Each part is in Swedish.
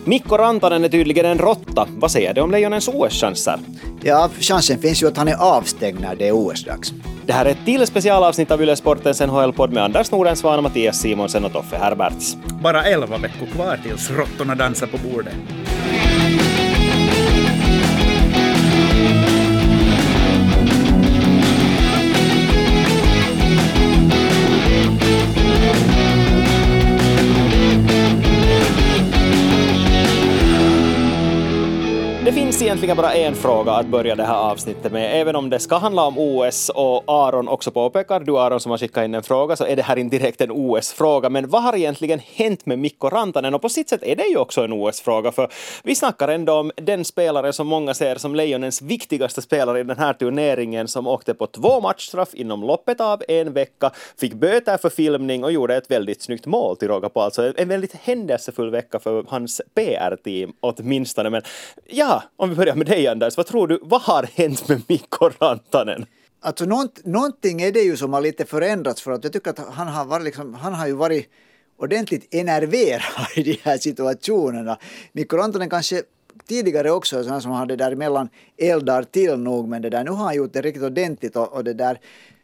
Mikko Rantanen är tydligen en råtta. Vad säger det om Lejonens OS-chanser? Ja, chansen finns ju att han är avstängd när det är OS-dags. Det här är ett till specialavsnitt av Yle Sportens NHL-podd med Anders Nordensvan, Mattias Simonsen och Toffe Herberts. Bara 11 veckor kvar tills råttorna dansar på bordet. Det finns egentligen bara en fråga att börja det här avsnittet med. Även om det ska handla om OS och Aron också påpekar, du Aron som har skickat in en fråga, så är det här inte direkt en OS-fråga. Men vad har egentligen hänt med Mikko Rantanen? Och på sitt sätt är det ju också en OS-fråga, för vi snackar ändå om den spelare som många ser som Lejonens viktigaste spelare i den här turneringen, som åkte på 2 matchstraff inom loppet av en vecka, fick böter för filmning och gjorde ett väldigt snyggt mål till råga på. Alltså en väldigt händelsefull vecka för hans PR-team åtminstone. Men ja, om vi börjar med dig Anders, vad tror du, vad har hänt med Mikko Rantanen? Alltså någonting är det ju som har lite förändrats, för att jag tycker att han har ju varit ordentligt enerverad i de här situationerna. Mikko Rantanen kanske tidigare också sådana som hade där emellan eldar till nog, men det där, nu har han gjort det riktigt ordentligt och det där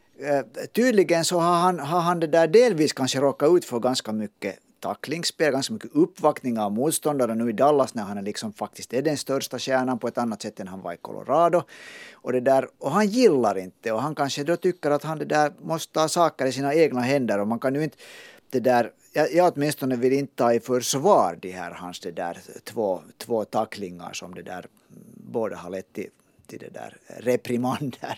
tydligen så har han det där delvis kanske råkat ut för ganska mycket tacklingsspel, ganska mycket uppvaktning av motståndare nu i Dallas när han liksom faktiskt är den största stjärnan på ett annat sätt än han var i Colorado. Och det där, och han gillar inte, och han kanske då tycker att han det där måste ta saker i sina egna händer, och man kan ju inte det där, jag åtminstone vill inte ta i försvar de här hans det där två tacklingar som det där båda har lett till det där reprimander.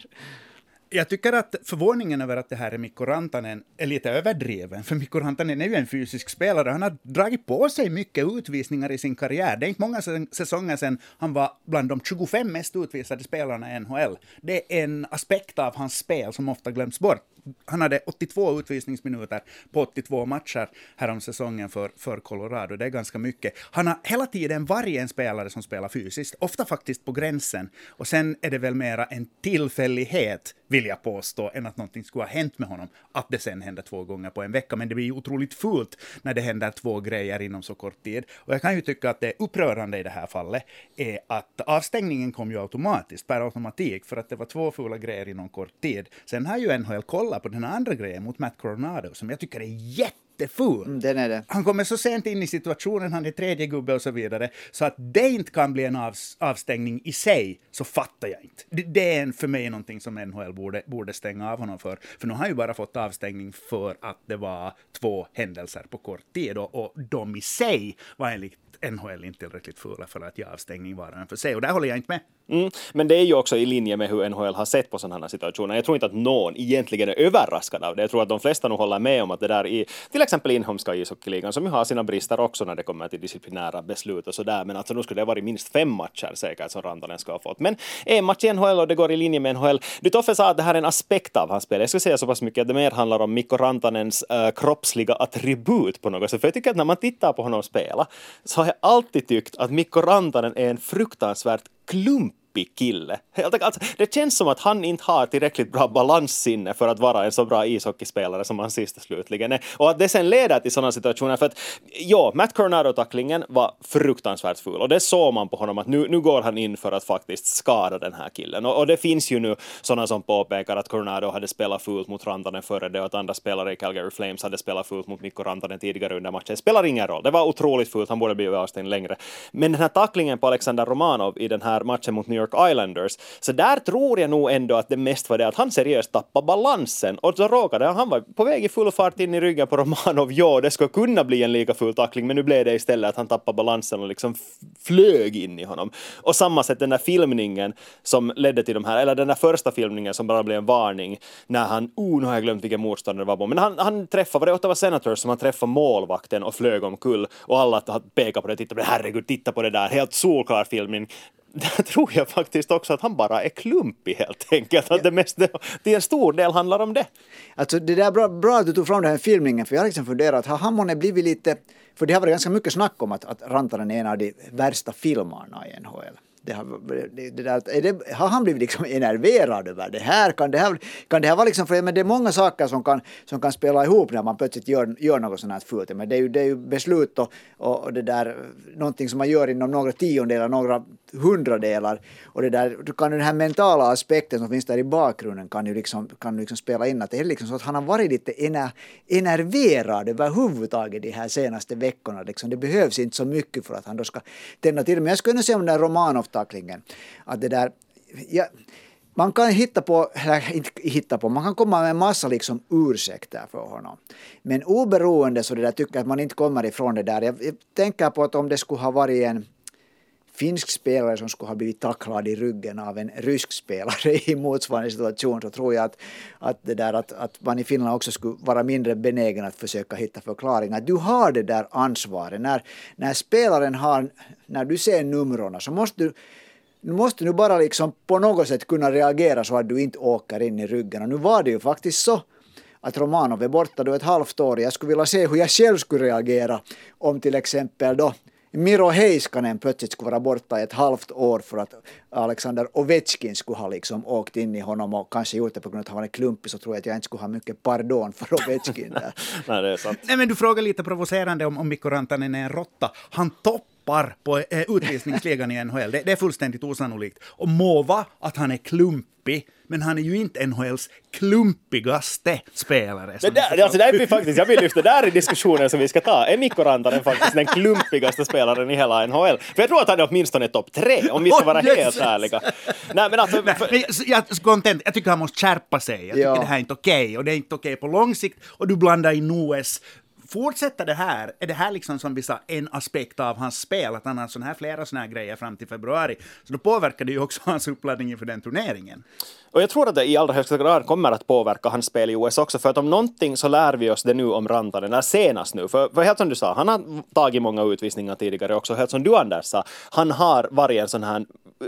Jag tycker att förvåningen över att det här är Mikko Rantanen är lite överdriven. För Mikko Rantanen är ju en fysisk spelare. Han har dragit på sig mycket utvisningar i sin karriär. Det är inte många säsonger sedan han var bland de 25 mest utvisade spelarna i NHL. Det är en aspekt av hans spel som ofta glöms bort. Han hade 82 utvisningsminuter på 82 matcher här om säsongen för Colorado. Det är ganska mycket. Han har hela tiden varit en spelare som spelar fysiskt. Ofta faktiskt på gränsen. Och sen är det väl mera en tillfällighet, vill jag påstå, än att någonting skulle ha hänt med honom. Att det sen händer 2 gånger på en vecka. Men det blir otroligt fult när det händer 2 grejer inom så kort tid. Och jag kan ju tycka att det upprörande i det här fallet är att avstängningen kom ju automatiskt, per automatik, för att det var 2 fula grejer inom kort tid. Sen har ju NHL kollat på den andra grejen mot Matt Coronado som jag tycker är jätteful. Den är det. Han kommer så sent in i situationen, han är tredje gubbe och så vidare, så att det inte kan bli en avstängning i sig, så fattar jag inte. Det är för mig någonting som NHL borde stänga av honom för nu har han ju bara fått avstängning för att det var 2 händelser på kort tid och de i sig var enligt NHL inte tillräckligt fulla för att ge avstängning var en för sig, och där håller jag inte med. Men det är ju också i linje med hur NHL har sett på sådana här situationer. Jag tror inte att någon egentligen är överraskad av det. Jag tror att de flesta nog håller med om att det där i till exempel inhemska ishockeyligan, som ju har sina brister också när det kommer till disciplinära beslut och sådär, men alltså nu skulle det vara minst 5 matcher säkert som Rantanen ska ha fått. Men en match i NHL och det går i linje med NHL. Du Toffe sa att det här är en aspekt av hans spel. Jag skulle säga så pass mycket att det mer handlar om Mikko Rantanens kroppsliga attribut på något sätt. För jag tycker att när man tittar på honom spela så har jag alltid tyckt att Mikko Rantanen är en fruktansvärt klumpig kille. Alltså, det känns som att han inte har tillräckligt bra balanssinne för att vara en så bra ishockeyspelare som han sist slutligen är. Och att det sen leder till sådana situationer, för att Matt Coronado-tacklingen var fruktansvärt ful. Och det såg man på honom att nu går han in för att faktiskt skada den här killen. Och det finns ju nu sådana som påpekar att Coronado hade spelat fult mot Rantanen före det och att andra spelare i Calgary Flames hade spelat fult mot Mikko Rantanen tidigare under matchen. Det spelar ingen roll. Det var otroligt fult. Han borde bli avstängd längre. Men den här tacklingen på Alexander Romanov i den här matchen mot New York Islanders, så där tror jag nog ändå att det mest var det att han seriöst tappade balansen, och så råkade han var på väg i full fart in i ryggen på Romanov. Det skulle kunna bli en lika full tackling, men nu blev det istället att han tappade balansen och liksom flög in i honom. Och samma sätt den där filmningen som ledde till de här, eller den där första filmningen som bara blev en varning när han, nu har jag glömt vilken motståndare det var på, men han träffade, var det Ottawa Senators som han träffade målvakten och flög omkull, och alla pekade på det, titta på det, herregud, titta på det där, helt solklar filmning. Där tror jag faktiskt också att han bara är klumpig helt enkelt. Att det är en stor del handlar om det. Alltså det där bra att du tog fram den här filmningen, för jag har liksom funderat, har han månne blivit lite, för det har varit ganska mycket snack om att Rantanen är en av de värsta filmarna i NHL. Har han blivit liksom enerverad över det här? Kan det här vara liksom, men det är många saker som kan spela ihop när man plötsligt gör något sånt här fult. Men det är ju beslut och det där, någonting som man gör inom några tiondelar, några hundradelar, och det där, du kan den här mentala aspekten som finns där i bakgrunden kan ju liksom spela in, att det är liksom så att han har varit lite enerverad överhuvudtaget de här senaste veckorna. Liksom. Det behövs inte så mycket för att han då ska tända till. Men jag skulle säga om den där Romanov-tacklingen, att det där, man kan man kan komma med en massa liksom ursäkter för honom. Men oberoende så det där tycker jag att man inte kommer ifrån det där. Jag tänker på att om det skulle ha varit en finsk spelare som skulle ha blivit tacklad i ryggen av en rysk spelare i motsvarande situation, så tror jag att man i Finland också skulle vara mindre benägen att försöka hitta förklaringar. Du har det där ansvaret. När spelaren när du ser numren så måste du bara liksom på något sätt kunna reagera så att du inte åker in i ryggen. Och nu var det ju faktiskt så att Romanov är borta då ett halvt år. Jag skulle vilja se hur jag själv skulle reagera om till exempel då Miro Heiskanen plötsligt skulle vara borta ett halvt år för att Alexander Ovechkin skulle ha liksom åkt in i honom och kanske gjort det på grund av att han var en klumpig, så tror jag att jag inte skulle ha mycket pardon för Ovechkin där. Nej, det är sant. Nej, men du frågar lite provocerande om Mikko Rantanen är en råtta. Han toppar på utvisningsligan i NHL. Det är fullständigt osannolikt. Och må vara att han är klumpig, men han är ju inte NHLs klumpigaste spelare. Men där blir faktiskt, jag vill lyfta där i diskussionen som vi ska ta. Är Mikko Rantanen faktiskt den klumpigaste spelaren i hela NHL? För jag tror att han är åtminstone topp 3, om vi ska vara helt ärliga. Nej, men alltså, jag tycker han måste skärpa sig. Jag tycker det här är inte okej. Och det är inte okej på lång sikt. Och du blandar in OS. Fortsätter det här, är det här liksom som vi sa en aspekt av hans spel, att han har flera såna här grejer fram till februari, så då påverkar det ju också hans uppladdning inför den turneringen. Och jag tror att det i allra högsta grad kommer att påverka hans spel i OS också, för att om någonting så lär vi oss det nu om Rantanen, när senast nu, för helt som du sa, han har tagit många utvisningar tidigare också, helt som du Anders sa, han har varit en sån här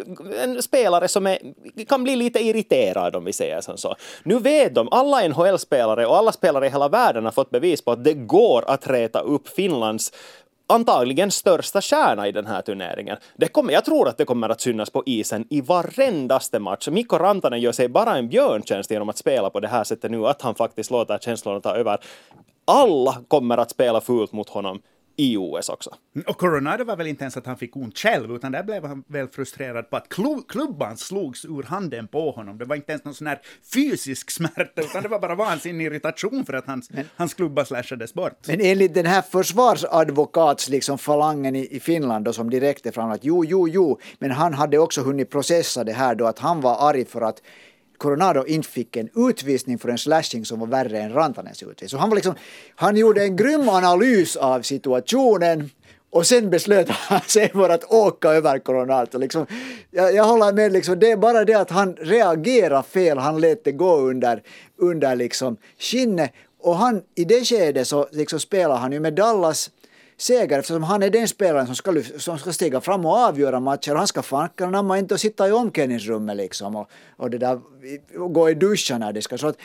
en spelare som kan bli lite irriterad om vi säger så. Nu vet de, alla NHL-spelare och alla spelare i hela världen har fått bevis på att det går att reta upp Finlands antagligen största stjärna i den här turneringen. Jag tror att det kommer att synas på isen i varendaste match. Mikko Rantanen gör sig bara en björntjänst genom att spela på det här sättet nu, att han faktiskt låter känslorna ta över. Alla kommer att spela fult mot honom i OS också. Och Coronado var väl inte ens att han fick ont själv, utan där blev han väl frustrerad på att klubban slogs ur handen på honom. Det var inte ens någon sån här fysisk smärta, utan det var bara vansinnig irritation för att hans klubba slashades bort. Men enligt den här försvarsadvokats liksom falangen i Finland då, som direkt är fram att jo, men han hade också hunnit processa det här då, att han var arg för att Coronado inte fick en utvisning för en slashing som var värre än Rantanens utvisning. Så han gjorde en grym analys av situationen och sen beslöt han sig för att åka över Coronado. Liksom, jag håller med, liksom, det är bara det att han reagerar fel, han lät det gå under liksom skinnet, och han i det skedet så liksom spelar han ju med Dallas seger, eftersom han är den spelaren som ska stiga fram och avgöra matcher, och han ska fan inte sitta i omklädningsrummet liksom och det där, och gå i duschen när det ska, så att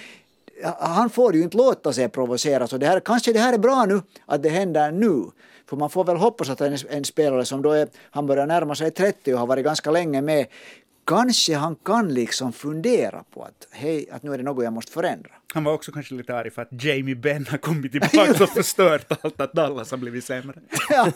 han får ju inte låta sig provocera, så kanske det här är bra nu att det händer nu, för man får väl hoppas att en spelare som då han börjar närma sig 30 och har varit ganska länge med, kanske han kan liksom fundera på att nu är det något jag måste förändra. Han var också kanske lite arg för att Jamie Benn har kommit tillbaka och förstört allt, att Dallas har blivit sämre. Ja,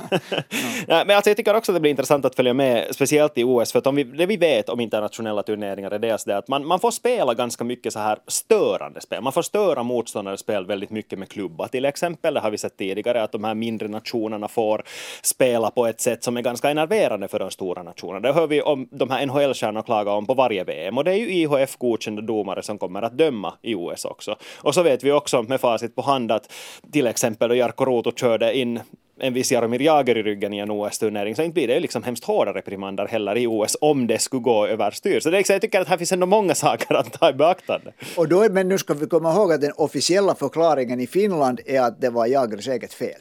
men alltså jag tycker också att det blir intressant att följa med, speciellt i OS, för att det vi vet om internationella turneringar är det att man får spela ganska mycket så här störande spel. Man får störa motståndares spel väldigt mycket med klubba. Till exempel, det har vi sett tidigare, att de här mindre nationerna får spela på ett sätt som är ganska enerverande för de stora nationerna. Det hör vi om de här NHL-stjärnorna klaga om på varje VM, och det är ju IHF-godkända domare som kommer att döma i OS också. Och så vet vi också med facit på hand att till exempel då Jarkko Ruutu körde in en viss Jaromir Jagr i ryggen i en OS-turnering, så inte blir det ju liksom hemskt hårda reprimander heller i OS om det skulle gå överstyr. Så jag tycker att här finns ändå många saker att ta i beaktande. Och då, men nu ska vi komma ihåg att den officiella förklaringen i Finland är att det var Jagrs eget fel.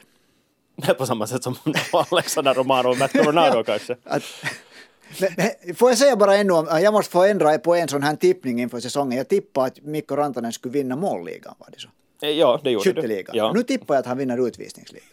På samma sätt som Alexander Romanov och Matt Coronado kanske. Men, får jag säga bara ännu, jag måste få ändra på en sån här tippning inför säsongen. Jag tippar att Mikko Rantanen skulle vinna målligan, var det så? Ja, det gjorde skytteligan. du. Ja. Nu tippar jag att han vinner utvisningsligan.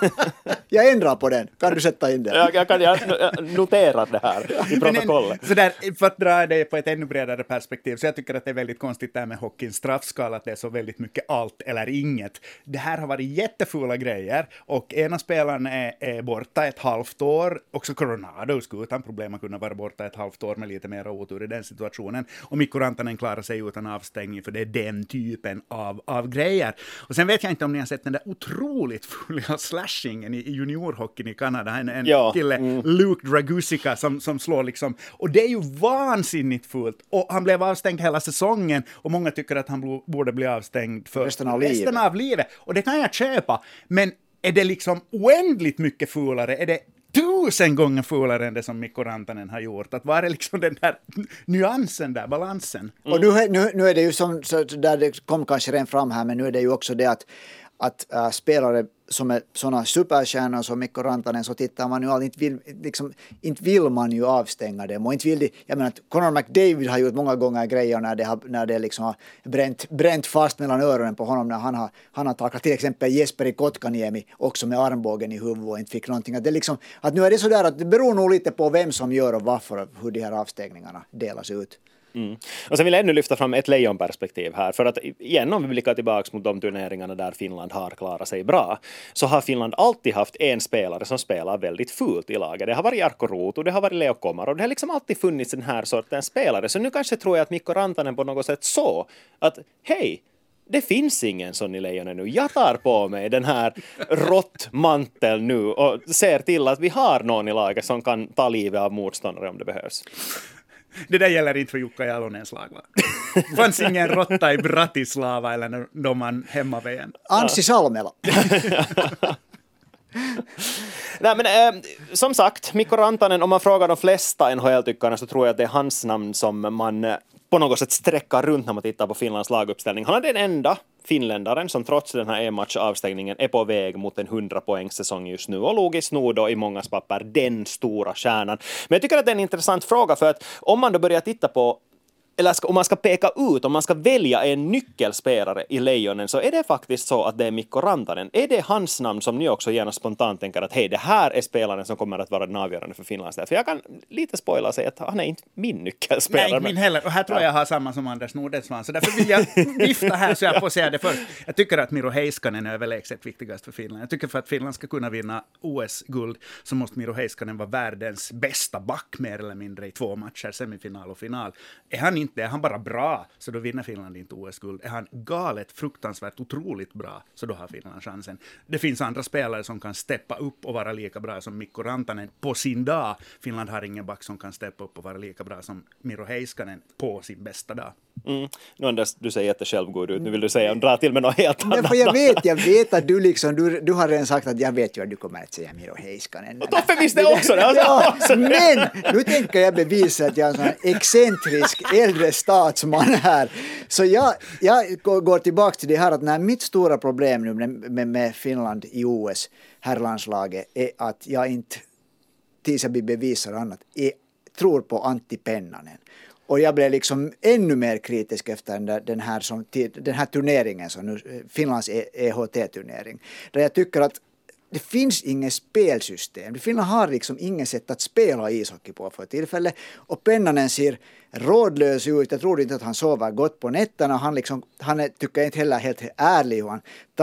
Jag ändrar på den. Kan du sätta in det? Jag noterar det här i protokollet. Så där, för att dra det på ett ännu bredare perspektiv, så jag tycker att det är väldigt konstigt där med hockeyns straffskala, att det är så väldigt mycket allt eller inget. Det här har varit jättefula grejer, och ena spelaren är borta ett halvt år, också Coronado skulle utan problem kunna vara borta ett halvt år med lite mer otur i den situationen, och Mikko Rantanen klarar sig utan avstängning, för det är den typen av grejer. Och sen vet jag inte om ni har sett den där otroligt fulla slashingen i juniorhockeyn i Kanada. En kille, Luke Dragusika, som slår liksom. Och det är ju vansinnigt fullt. Och han blev avstängd hela säsongen, och många tycker att han borde bli avstängd för resten av livet. Och det kan jag köpa. Men är det liksom oändligt mycket fulare? Är det 1000 gånger fulare än det som Mikko Rantanen har gjort? Att var är liksom den där nyansen där, balansen? Och nu är det ju som, så där det kom kanske redan fram här, men nu är det ju också det att spelare som är sådana superstjärnor som Mikko Rantanen, så tittar man ju inte vill man ju avstänga dem, och inte vill jag menar att Connor McDavid har gjort många gånger grejer när det liksom har bränt fast mellan öronen på honom, när han har tacklat till exempel Jesperi Kotkaniemi också med armbågen i huvudet och inte fick någonting. Att det liksom, att nu är det så där att det beror nog lite på vem som gör och varför och hur de här avstängningarna delas ut. Och sen vill jag ännu lyfta fram ett lejonperspektiv här, för att igen, om vi blickar tillbaka mot de turneringarna där Finland har klarat sig bra, så har Finland alltid haft en spelare som spelar väldigt fult i laget. Det har varit Jarkko Ruutu, det har varit Leo Komar, och det har liksom alltid funnits den här sortens spelare. Så nu kanske tror jag att Mikko Rantanen på något sätt så att hej, det finns ingen sån i Lejonen nu. Jag tar på mig den här råttmanteln nu och ser till att vi har någon i laget som kan ta livet av motståndare om det behövs. Det där gäller inte för Jukka Jalonens lag, va? Det fanns ingen råtta i Bratislava eller när de man hemma vid en. Anssi Salmela. Nej, men som sagt, Mikko Rantanen, om man frågar de flesta NHL-tyckarna, så tror jag att det är hans namn som man på något sätt sträckar runt när man tittar på Finlands laguppställning. Han är den enda finländaren som trots den här en-match-avstängningen är på väg mot en 100-poängssäsong just nu, och logiskt nog då i mångas papper den stora stjärnan. Men jag tycker att det är en intressant fråga, för att om man då börjar titta på, eller om man ska peka ut, om man ska välja en nyckelspelare i Lejonen, så är det faktiskt så att det är Mikko Rantanen. Är det hans namn som ni också gärna spontant tänker att hej, det här är spelaren som kommer att vara den avgörande för Finlands del? För jag kan lite spoila sig att han är inte min nyckelspelare. Nej, inte min heller. Och här tror jag har samma som Anders Nordensvan. Så därför vill jag vifta här så jag får säga det först. Jag tycker att Miro Heiskanen är överlägset viktigast för Finland. Jag tycker för att Finland ska kunna vinna OS-guld så måste Miro Heiskanen vara världens bästa back mer eller mindre i 2 matcher, semifinal och final. Är han bara bra, så då vinner Finland inte OS-guld. Är han galet, fruktansvärt, otroligt bra, så då har Finland chansen. Det finns andra spelare som kan steppa upp och vara lika bra som Mikko Rantanen på sin dag. Finland har ingen back som kan steppa upp och vara lika bra som Miro Heiskanen på sin bästa dag. Nu Anders, du säger jättesjälvgod ut. Nu vill du säga, dra till med något helt annat. För jag vet att du har redan sagt att jag vet ju att du kommer att säga Miro Heiskanen. Och Toffe visste också det. Ja, men nu tänker jag bevisa att jag är en sån här excentrisk äldre statsman här. Så jag går tillbaka till det här att när mitt stora problem nu med Finland i OS, herrlandslaget, är att jag inte, tills jag blir bevisar annat, tror på Antti Pennanen. Och jag blev liksom ännu mer kritisk efter den här turneringen, som nu, Finlands EHT-turnering. Där jag tycker att det finns inget spelsystem. Finland har liksom inget sätt att spela ishockey på för tillfället. Och Pennanen ser rådlös ut. Jag tror inte att han sover gott på nätterna. Han tycker inte heller helt ärlig hur han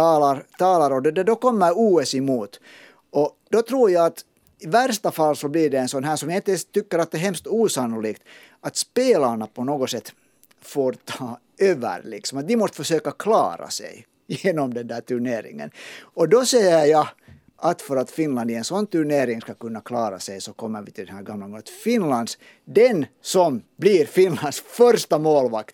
talar. Och då kommer OS emot. Och då tror jag att i värsta fall så blir det en sån här som jag inte tycker att det är hemskt osannolikt, att spelarna på något sätt får ta över. Liksom. Att de måste försöka klara sig genom den där turneringen. Och då säger jag att för att Finland i en sån turnering ska kunna klara sig, så kommer vi till den här gamla gången att den som blir Finlands första målvakt,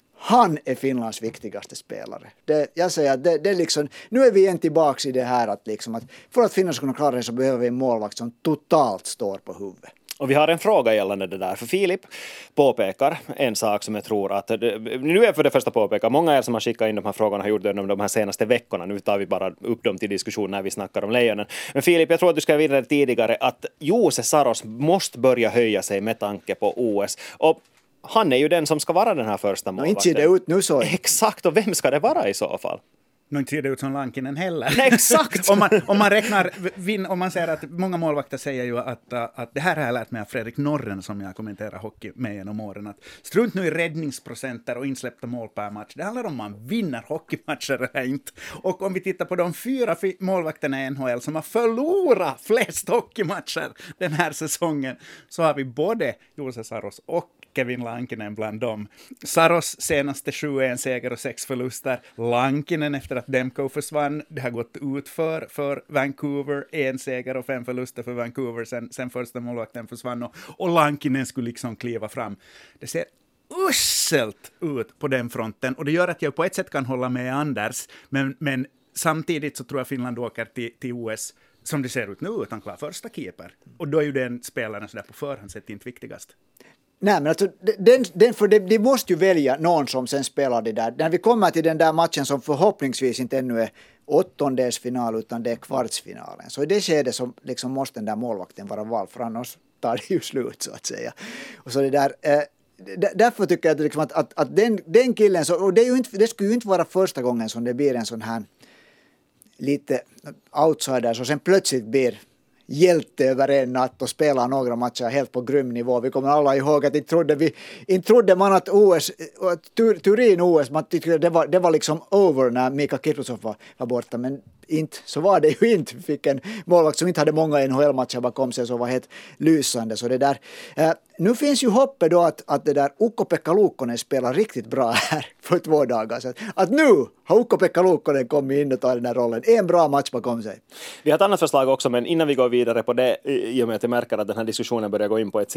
han är Finlands viktigaste spelare. Jag säger att det liksom, nu är vi igen tillbaka i det här att, liksom att för att Finland ska kunna klara sig så behöver vi en målvakt som totalt står på huvudet. Och vi har en fråga gällande det där, för Filip påpekar en sak som jag tror att, nu är för det första påpekar, många er som har skickat in de här frågorna har gjort det under de här senaste veckorna, nu tar vi bara upp dem till diskussion när vi snackar om Lejonen. Men Filip, jag tror att du ska vidare tidigare att Juuse Saros måste börja höja sig med tanke på OS, och han är ju den som ska vara den här första målvakten. Inte ser det ut nu så. Exakt, och vem ska det vara i så fall? Nu ser det ut som Lankinen heller. Exakt! om man räknar, om man säger att många målvakter säger ju att det här har jag lärt mig av Fredrik Norren som jag kommenterar hockey med genom åren, att strunt nu i räddningsprocenter och insläppta mål per match. Det handlar om man vinner hockeymatcher eller inte. Och om vi tittar på de 4 målvakterna i NHL som har förlorat flest hockeymatcher den här säsongen, så har vi både Juuse Saros och Kevin Lankinen bland dem. Saros senaste 7-1-seger och 6 förluster. Lankinen efter att Demko försvann. Det har gått ut för Vancouver. 1 seger och 5 förluster för Vancouver sen första målvakten försvann. Och Lankinen skulle liksom kliva fram. Det ser uselt ut på den fronten. Och det gör att jag på ett sätt kan hålla med Anders. Men samtidigt så tror jag Finland åker till OS som det ser ut nu utan klar första keeper. Och då är ju den spelaren så där på förhand sett inte viktigast. Nej, men alltså, de måste ju välja någon som sen spelar det där. När vi kommer till den där matchen som förhoppningsvis inte ännu är åttondelsfinal utan det är kvartsfinalen. Så i det skedet så liksom måste den där målvakten vara vald, för annars tar det ju slut så att säga. Och så det där, därför tycker jag liksom att den killen, så, och det skulle ju inte vara första gången som det blir en sån här lite outsider så sen plötsligt blir hjälte över en natt och spelar några matcher helt på grym nivå. Vi kommer alla ihåg att inte trodde man att Turin-OS, man tyckte det var liksom over när Mika Kiprusov var borta, men inte, så var det ju inte. Vi fick en målvakt som inte hade många NHL-matcher bakom sig, så var helt lysande. Så det där. Nu finns ju hoppet då att det där Ukko-Pekka Luukkonen spelar riktigt bra här för 2 dagar sedan. Att nu har Ukko-Pekka Luukkonen kommit in och tagit den här rollen. En bra match bakom sig. Vi har ett annat förslag också, men innan vi går vidare på det, i och med att jag märker att den här diskussionen börjar gå in på ett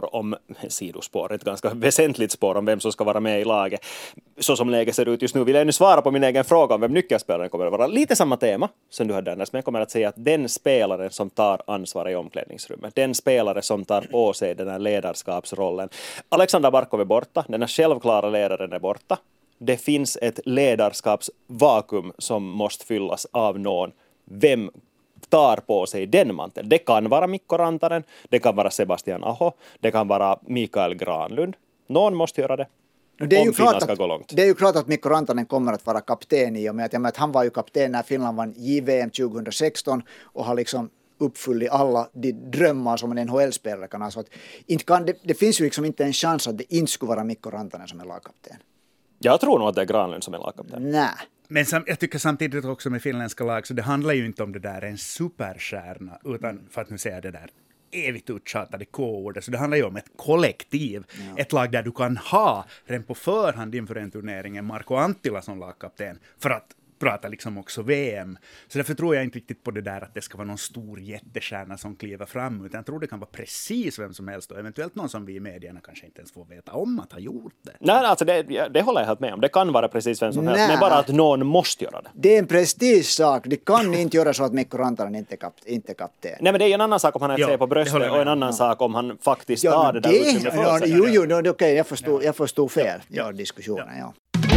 sidospår, ett ganska väsentligt spår om vem som ska vara med i laget. Så som läget ser ut just nu vill jag nu svara på min egen fråga om vem nyckelspelaren kommer att vara. Lite samma tema som du hade, Anders, men jag kommer att säga att den spelaren som tar ansvar i omklädningsrummet, den spelare som tar på sig den här ledarskapsrollen. Alexander Barkov är borta, den här självklara ledaren är borta. Det finns ett ledarskapsvakuum som måste fyllas av någon. Vem tar på sig den manteln? Det kan vara Mikko Rantanen, det kan vara Sebastian Aho, det kan vara Mikael Granlund. Någon måste göra det. Det är ju klart att Mikko Rantanen kommer att vara kapten i och med att han var ju kapten när Finland vann JVM 2016 och har liksom uppfyllt alla de drömmar som en NHL-spelare kan ha. Så att det finns ju liksom inte en chans att det inte skulle vara Mikko Rantanen som är lagkapten. Jag tror nog att det är Granlund som är lagkapten. Nej. Men jag tycker samtidigt också med finländska lag, så det handlar ju inte om det där en superstjärna, utan för att nu säga det där evigt uttjatade K-ordet. Så det handlar ju om ett kollektiv. Ja. Ett lag där du kan ha redan på förhand inför en turnering Marko Anttila som lagkapten för att prata liksom också VM. Så därför tror jag inte riktigt på det där att det ska vara någon stor jättestjärna som kliver fram, utan jag tror det kan vara precis vem som helst och eventuellt någon som vi i medierna kanske inte ens får veta om att ha gjort det. Nej, alltså det håller jag helt med om. Det kan vara precis vem som helst, men bara att någon måste göra det. Det är en prestigesak. Det kan inte göra så att Mikko Rantanen inte är kapten. Nej, men det är en annan sak om han är på bröstet och en annan sak om han faktiskt tar det där utrymmet för sig. Okej, jag förstod fel. Ja, diskussionen, ja.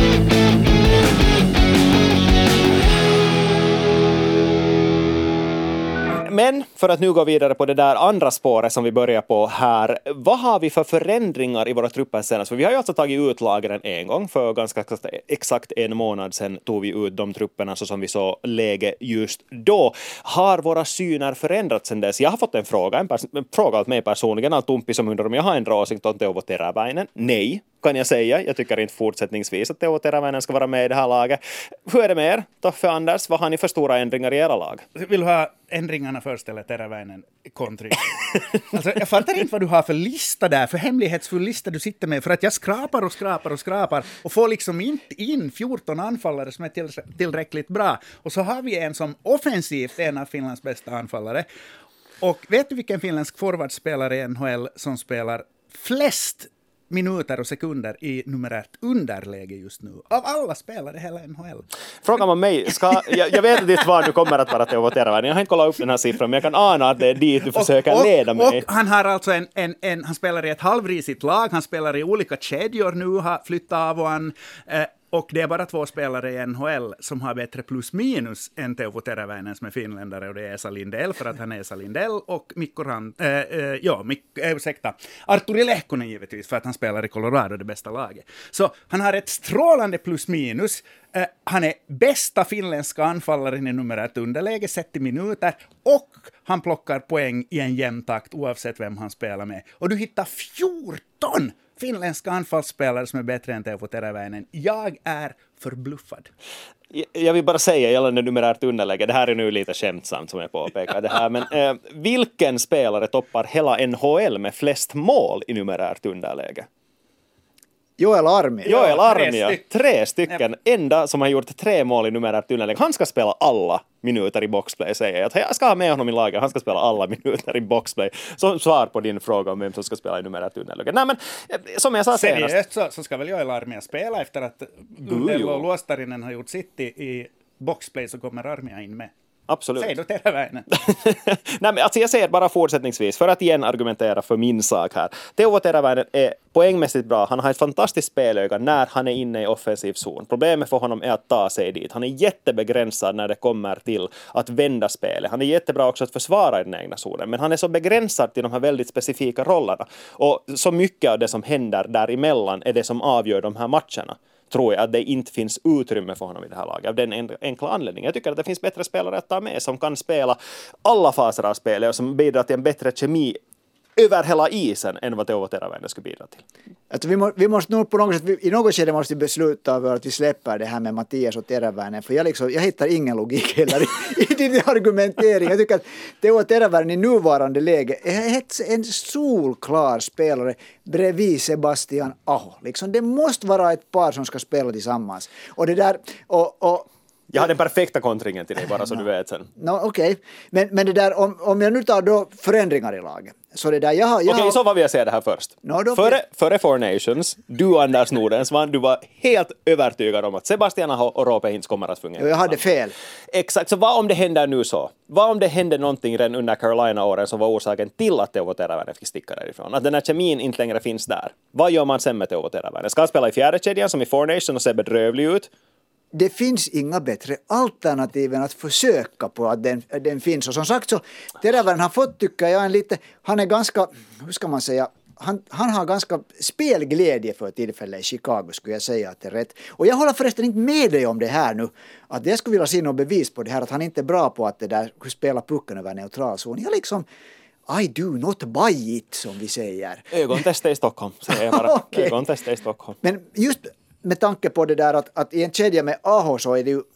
Men för att nu gå vidare på det där andra spåret som vi börjar på här. Vad har vi för förändringar i våra trupper senast? För vi har ju alltså tagit ut lagren en gång. För ganska exakt 1 månad sedan tog vi ut de trupperna så som vi såg läge just då. Har våra syner förändrats sedan dess? Jag har fått en fråga åt mig personligen. Allt Tumpi som undrar om jag har en åsikt om Teuvo Teräväinen. Nej, kan jag säga. Jag tycker inte fortsättningsvis att Teuvo Teräväinen ska vara med i det här laget. Hur är det med er, Toffe och Anders? Vad har ni för stora ändringar i era lag? Vill du ha ändringarna först eller Teräväinen kontring? Alltså, jag fattar inte vad du har för lista där, för hemlighetsfull lista du sitter med, för att jag skrapar och får liksom inte in 14 anfallare som är tillräckligt bra. Och så har vi en som offensivt är en av Finlands bästa anfallare. Och vet du vilken finländsk forwardspelare i NHL som spelar flest minuter och sekunder i numerärt underläge just nu? Av alla spelare i hela NHL. Frågar man mig, jag vet inte var du kommer att vara Teuvo Teräväinen. Jag har inte kollat upp den här siffran, men jag kan ana att det är dit du försöker leda mig. Och han har alltså han spelar i ett halvrisigt lag, han spelar i olika kedjor nu, har flyttat av och han Och det är bara 2 spelare i NHL som har bättre plus minus än Teuvo Teräväinen som är finländare, och det är Esa Lindell för att han är Esa Lindell, och Artturi Lehkonen givetvis för att han spelar i Colorado, det bästa laget. Så han har ett strålande plus minus. Han är bästa finländska anfallaren i numerärt underläge sett i minuter, och han plockar poäng i en jämn takt oavsett vem han spelar med. Och du hittar 14 finländska anfallsspelare som är bättre än Teuvo Teräväinen. Jag är förbluffad. Jag vill bara säga gällande numerärt underläge, det här är nu lite skämtsamt som jag påpekar det här, men vilken spelare toppar hela NHL med flest mål i numerärt underläge? Joel Armia. 3 stycken. Enda som har gjort 3 mål i numerärt underläge. Han ska spela alla minuter i boxplay, säger jag. Jag ska ha med honom i laget. Han ska spela alla minuter i boxplay. Som svar på din fråga om vem som ska spela i numerärt underläge. Nej, men som jag sa senast. Seriöst så ska väl Joel Armia spela efter att Gundel och Luostarinen har gjort sitt i boxplay, så kommer Armia in med. Absolut. Säg då Teräväinen. Nej, men alltså jag säger bara fortsättningsvis, för att igen argumentera för min sak här. Teuvo Teräväinen är poängmässigt bra. Han har ett fantastiskt spelöga när han är inne i offensiv zon. Problemet för honom är att ta sig dit. Han är jättebegränsad när det kommer till att vända spelet. Han är jättebra också att försvara i den egna zonen, men han är så begränsad till de här väldigt specifika rollerna. Och så mycket av det som händer däremellan är det som avgör de här matcherna. Tror jag att det inte finns utrymme för honom i det här laget av den enkla anledningen. Jag tycker att det finns bättre spelare att ta med som kan spela alla faser av spelet och som bidrar till en bättre kemi över hela isen än vad Teuvo Teräväinen skulle bidra till. Alltså vi måste nog på något sätt, i något skede måste vi besluta över att vi släpper det här med Mattias och Teräväinen, för jag hittar ingen logik heller i din argumentering. Jag tycker att Teuvo Teräväinen i nuvarande läge är en solklar spelare bredvid Sebastian Aho. Liksom, det måste vara ett par som ska spela tillsammans. Och det där, och jag har den perfekta kontringen till dig, bara så du vet sen. Okej. Men det där, om jag nu tar då förändringar i laget. Så det där, Okej, så vad vill jag säga det här först. Före Four Nations, du och Anders Nordensvan, du var helt övertygad om att Sebastian Aho och Roope Hintz kommer att fungera. Jag hade fel. Exakt, så vad om det händer nu så? Vad om det händer någonting redan under Carolina-åren som var orsaken till att Teuvo Teräväinen fick sticka därifrån? Att den här kemin inte längre finns där. Vad gör man sen med Teuvo Teräväinen? Ska han spela i fjärde kedjan som i Four Nations och se bedrövlig ut? Det finns inga bättre alternativ än att försöka på att den finns. Och som sagt så, Teräväinen har fått, tycker jag, han är ganska, hur ska man säga, han har ganska spelglädje för tillfället i Chicago, skulle jag säga att det är rätt. Och jag håller förresten inte med dig om det här nu, att jag skulle vilja se något bevis på det här, att han inte är bra på att det där spela pucken över neutral zon. Jag liksom, I do not buy it, som vi säger. Ögontesta i Stockholm, säger jag bara. Okay. Ögontesta i Stockholm. Men just med tanke på det där att i en kedja med Aho så är det ju,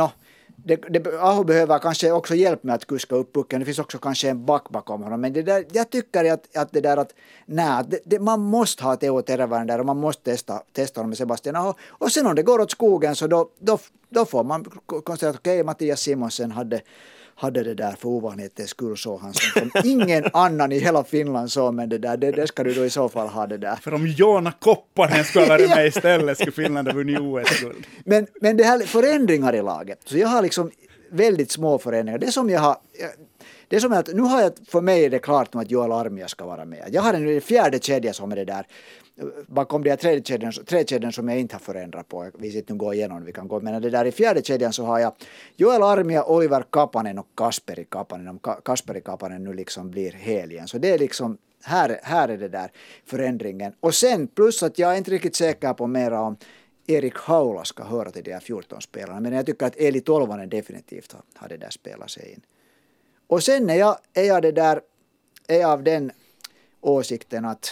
Aho behöver kanske också hjälp med att kuska upp pucken. Det finns också kanske en back bakom honom. Men det där, jag tycker att det där att man måste ha Teuvo Teräväinen där och man måste testa honom med Sebastian Aho. Och sen om det går åt skogen så då får man konstatera att okej, Mattias Simonsen hade det där för ovanlighetens skull, så han som ingen annan i hela Finland så, men det ska du då i så fall ha det där. För om Joona Koppanen skulle vara med istället skulle Finland ha vunnit OS-guld. Men det här förändringar i laget, så jag har liksom väldigt små förändringar. Det är som att nu har jag, för mig är det klart att Joel Armia ska vara med. Jag har en fjärde kedja som är det där bakom de tre kedjan som jag inte har förändrat på. Vi sitter nu gå igenom, vi kan gå. Men det där i fjärde kedjan så har jag Joel Armia, Oliver Kapanen och Kasperi Kapanen. Om Kasperi Kapanen nu liksom blir hel igen. Så det är liksom, här är det där förändringen. Och sen plus att jag är inte riktigt säker på mera om Erik Haula ska höra till de här 14 spelarna. Men jag tycker att Eli Tolvanen definitivt har det där spelat sig in. Och sen är jag av den åsikten att,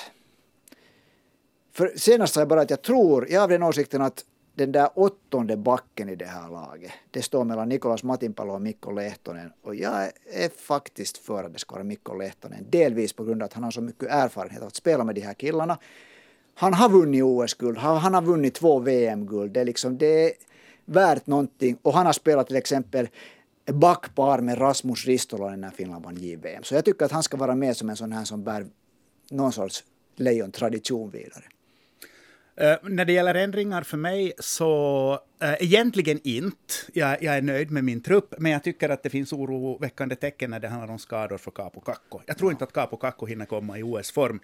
för senast sa jag bara att jag är av den åsikten att den där 8:e backen i det här laget, det står mellan Nicolas Matinpalo och Mikko Lehtonen, och jag är faktiskt för att det ska vara Mikko Lehtonen, delvis på grund av att han har så mycket erfarenhet av att spela med de här killarna. Han har vunnit OS-guld, han har vunnit 2 VM-guld, det är värt någonting, och han har spelat till exempel backpar med Rasmus Ristolainen när Finland vann JVM. Så jag tycker att han ska vara med som en sån här som bär någon sorts lejontradition vidare. När det gäller ändringar för mig så egentligen inte. Jag är nöjd med min trupp, men jag tycker att det finns oroväckande tecken när det handlar om skador för Kaapo Kakko. Jag tror inte att Kaapo Kakko hinner komma i OS-form.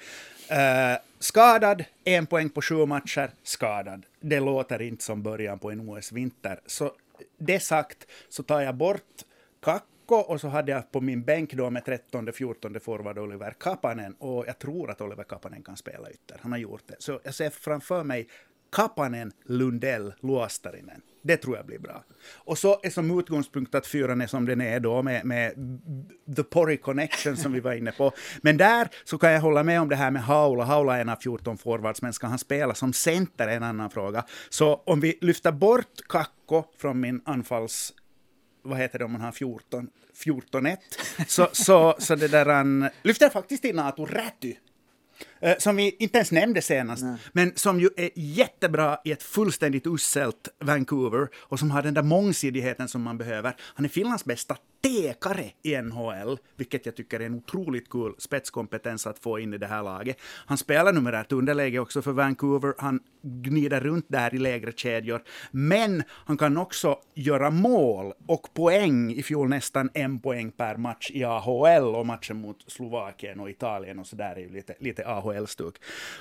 Skadad, 1 poäng på 7 matcher, skadad. Det låter inte som början på en OS-vinter. Så det sagt så tar jag bort Kakko. Och så hade jag på min bänk då med 13-14 forward Oliver Kapanen. Och jag tror att Oliver Kapanen kan spela ytter. Han har gjort det. Så jag ser framför mig Kapanen, Lundell, Luostarinen. Det tror jag blir bra. Och så är som utgångspunkt att 4 är som den är då med the Pori connection som vi var inne på. Men där så kan jag hålla med om det här med Haula. Haula är en av 14 forwards, men ska han spela som center är en annan fråga. Så om vi lyfter bort Kakko från min anfalls... Vad heter det om man har 14-1? Så det där han lyfter faktiskt in Aatu Räty. Som vi inte ens nämnde senast, men som ju är jättebra i ett fullständigt uselt Vancouver och som har den där mångsidigheten som man behöver. Han är Finlands bästa tekare i NHL, vilket jag tycker är en otroligt cool spetskompetens att få in i det här laget. Han spelar numerärt underläge också för Vancouver. Han gnider runt där i lägre kedjor, men han kan också göra mål och poäng. I fjol nästan 1 poäng per match i AHL, och matchen mot Slovakien och Italien och så där är ju lite AHL-stuk.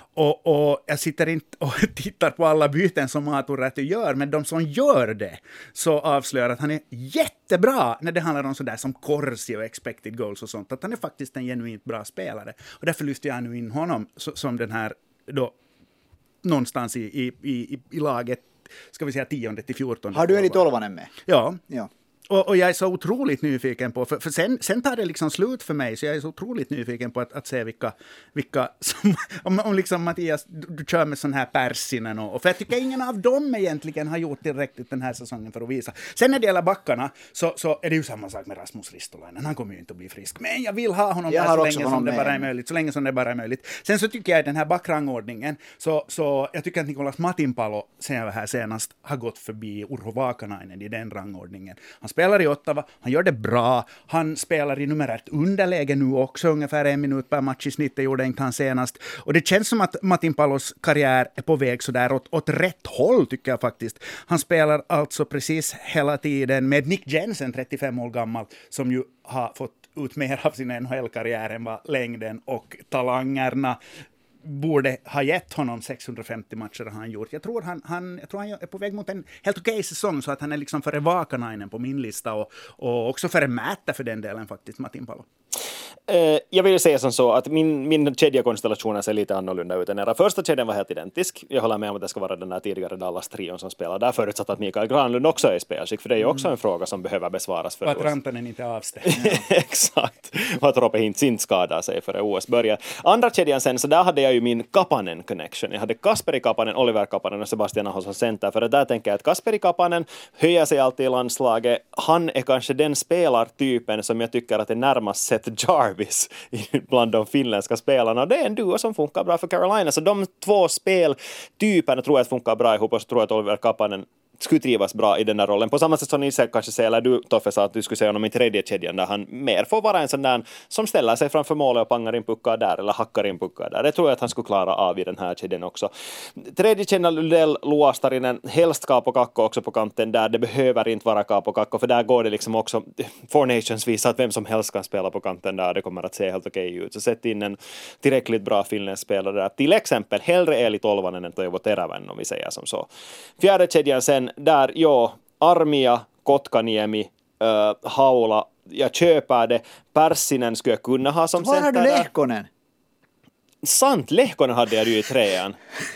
Och jag sitter inte och tittar på alla byten som Aatu Räty gör, men de som gör det så avslöjar att han är jättebra när det handlar om sådär som Corsi och expected goals och sånt, att han är faktiskt en genuint bra spelare. Och därför lyfter jag nu in honom som den här då någonstans i laget, ska vi säga 10-14. Har du en i 12:an med? Ja. Ja. Och jag är så otroligt nyfiken på, för sen tar det liksom slut för mig, så jag är så otroligt nyfiken på att se vilka som, om liksom Mattias, du kör med sån här Persinen och för jag tycker ingen av dem egentligen har gjort tillräckligt den här säsongen för att visa. Sen när det gäller backarna så är det ju samma sak med Rasmus Ristolainen, han kommer ju inte att bli frisk, men jag vill ha honom där så länge som det bara är möjligt, så länge som det bara är möjligt. Sen så tycker jag den här backrangordningen, så jag tycker att Nicolas Matinpalo, sen jag var här senast, har gått förbi Urho Vaakanainen i den rangordningen. Han spelar i Ottawa, han gör det bra, han spelar i numerärt underläge nu också, ungefär 1 minut per match i snitt, gjorde inte han senast. Och det känns som att Matinpalos karriär är på väg så där åt rätt håll, tycker jag faktiskt. Han spelar alltså precis hela tiden med Nick Jensen, 35 år gammal, som ju har fått ut mer av sin NHL-karriär än vad längden och talangerna borde ha gett honom. 650 matcher har han gjort. Jag tror han är på väg mot en helt okej säsong, så att han är liksom före Vaakanainen på min lista och också före Mätä för den delen faktiskt, Matinpalo. Jag vill säga som så att min kedjekonstellationen ser lite annorlunda ut än era. Första kedjan var helt identisk. Jag håller med om att det ska vara den här tidigare Dallas-trion som spelar där, förutsatt att Mikael Granlund också är i spelskick, för det är ju också en fråga som behöver besvaras för och att Rantanen inte avstängd. Exakt. Och att Roope Hintz inte skadar sig före OS börjar. Andra kedjan sen, så där hade jag ju min Kapanen-connection. Jag hade Kasperi Kapanen, Oliver Kapanen och Sebastian Aho som center, för där tänker jag att Kasperi Kapanen höjer sig alltid i landslaget. Han är kanske den spelartypen som jag tycker att är närmast Seth Jarvis bland de finländska spelarna. Det är en duo som funkar bra för Carolina, så de två speltyperna tror jag att funkar bra ihop, och så tror jag att Oliver Kapanen skulle trivas bra i den där rollen. På samma sätt som ni kanske säger, eller du Toffe sa att du skulle säga honom i tredje kedjan, där han mer får vara en sån där som ställer sig framför målet och pangar in puckar där, eller hackar in puckar där. Det tror jag att han skulle klara av i den här kedjan också. Tredje kedjan, Lundell, Luostarinen, helst Kaapo Kakko också på kanten där. Det behöver inte vara Kaapo Kakko, för där går det liksom också, Four Nations visar att vem som helst kan spela på kanten där. Det kommer att se helt okej ut. Så sätt in en tillräckligt bra finländsk spelare där. Till exempel hellre Eeli Tolvanen än Toivo Teräväinen, om vi säger som så. Fjärde kedjan sen, där, Armia, Kotkaniemi, Haula, jag köper det. Persinen skulle jag kunna ha som center. Var har du Lehkonen? Sant, Lehkonen hade jag ju i trean.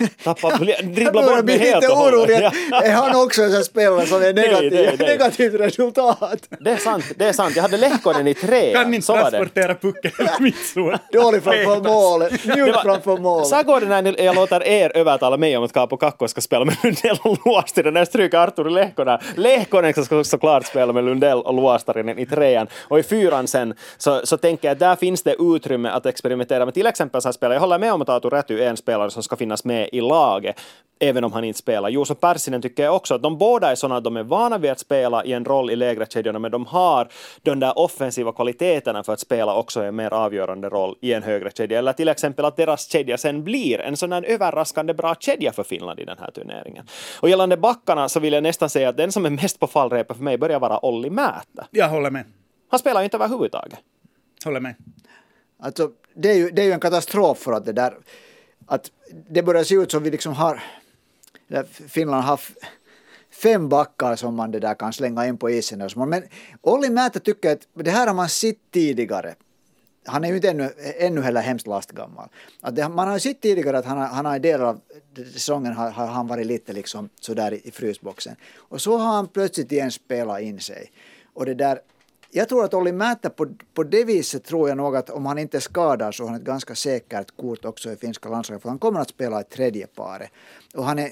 Dribbla bort mig helt och hållet. Är han också en sån spelare som är negativt resultat? Det är sant. Jag hade Lehkonen i trean. Kan inte transportera pucken mitt så. Dålig framför målet. Mjuk framför målet. Så går det när jag låter er övertala mig om att Kaapo Kakko ska spela med Lundell och Luostarinen. När stryker Arturi Lehkonen. Lehkonen ska såklart spela med Lundell och Luostarinen i trean. Och i fyran sen så tänker jag att där finns det utrymme att experimentera med. Till exempel så här spelar spelare. Jag håller med om att Aatu Räty är en spelare som ska finnas med i laget, även om han inte spelar. Juuso Pärssinen tycker jag också att de båda är sådana att de är vana vid att spela i en roll i lägre kedjorna, men de har de där offensiva kvaliteterna för att spela också en mer avgörande roll i en högre kedja. Eller till exempel att deras kedja sen blir en sån här överraskande bra kedja för Finland i den här turneringen. Och gällande backarna så vill jag nästan säga att den som är mest på fallrepen för mig börjar vara Olli Määttä. Jag håller med. Han spelar ju inte överhuvudtaget. Håller med. Alltså, det är ju en katastrof för att det där, att det börjar se ut som vi liksom har, Finland har 5 backar som man det där kan slänga in på isen. Men Olli Määttä tycker att det här har man sett tidigare. Han är ju inte ännu heller hemskt lastgammal. Att man har ju sett tidigare att han har i delar av säsongen har han varit lite liksom sådär i frysboxen. Och så har han plötsligt igen spelat in sig. Och det där, jag tror att Olli Määttä på det viset tror jag nog att om han inte skadar så har han ett ganska säkert kort också i finska landslaget, för han kommer att spela i tredje paret. Och han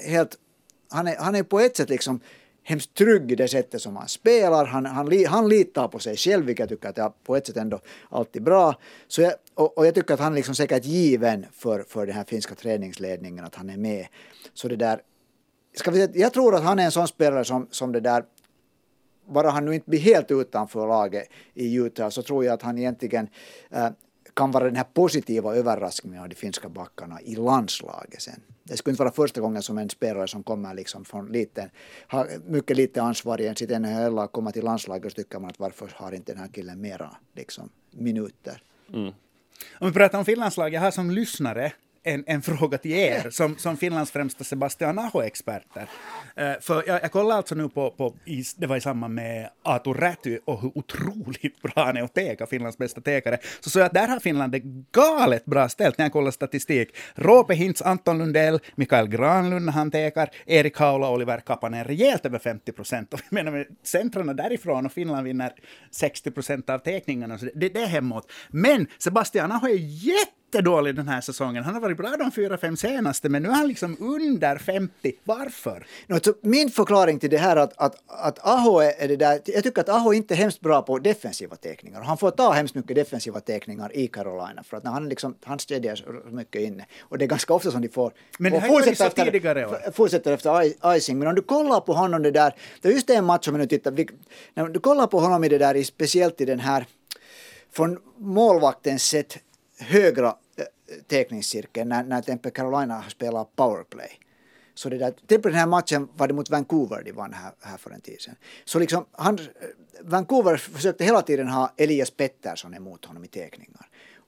är på ett sätt liksom hemskt trygg i det sättet som han spelar. Han litar på sig själv, vilket jag tycker att är på ett sätt ändå alltid bra. Så jag tycker att han liksom säkert given för den här finska träningsledningen att han är med. Så det där, jag tror att han är en sån spelare som det där, bara han nu inte blir helt utanför laget i Utah, så tror jag att han egentligen kan vara den här positiva överraskningen av de finska backarna i landslaget sen. Det skulle inte vara första gången som en spelare som kommer liksom från har mycket lite ansvar i sitt NHL och kommer till landslaget, och så tycker man att varför har inte den här killen mera liksom minuter. Mm. Om vi pratar om Finlandslag, jag har som lyssnare en fråga till er som Finlands främsta Sebastian Aho-experter. För jag kollar alltså nu på det var i samband med Aatu Räty och hur otroligt bra han är att teka, Finlands bästa tekare. Så att där har Finland det galet bra ställt när jag kollar statistik. Roope Hintz, Anton Lundell, Mikael Granlund när han tekar, Erik Haula och Oliver Kapanen rejält över 50%. Och vi menar med centrarna därifrån, och Finland vinner 60% av tekningarna. Så det är hemåt. Men Sebastian Aho är jättedålig den här säsongen. Han har varit bra de 4-5 senaste, men nu är han liksom under 50. Varför? Min förklaring till det här att Aho är det där, jag tycker att Aho inte är hemskt bra på defensiva teckningar. Han får ta hemskt mycket defensiva teckningar i Carolina, för att när han liksom, han stödjer så mycket inne. Och det är ganska ofta som de får. Men det har ju så tidigare år. Fortsätter efter icing. Men om du kollar på honom det där, det är just det en match som vi nu tittar, när du kollar på honom i det där, speciellt i den här från målvaktens sätt högra teckningscirkeln när Tempe Carolina spelar powerplay. Så det där, till den här matchen var det mot Vancouver de vann här för en tid sedan. Så liksom Vancouver försökte hela tiden ha Elias Pettersson emot honom i teckningar.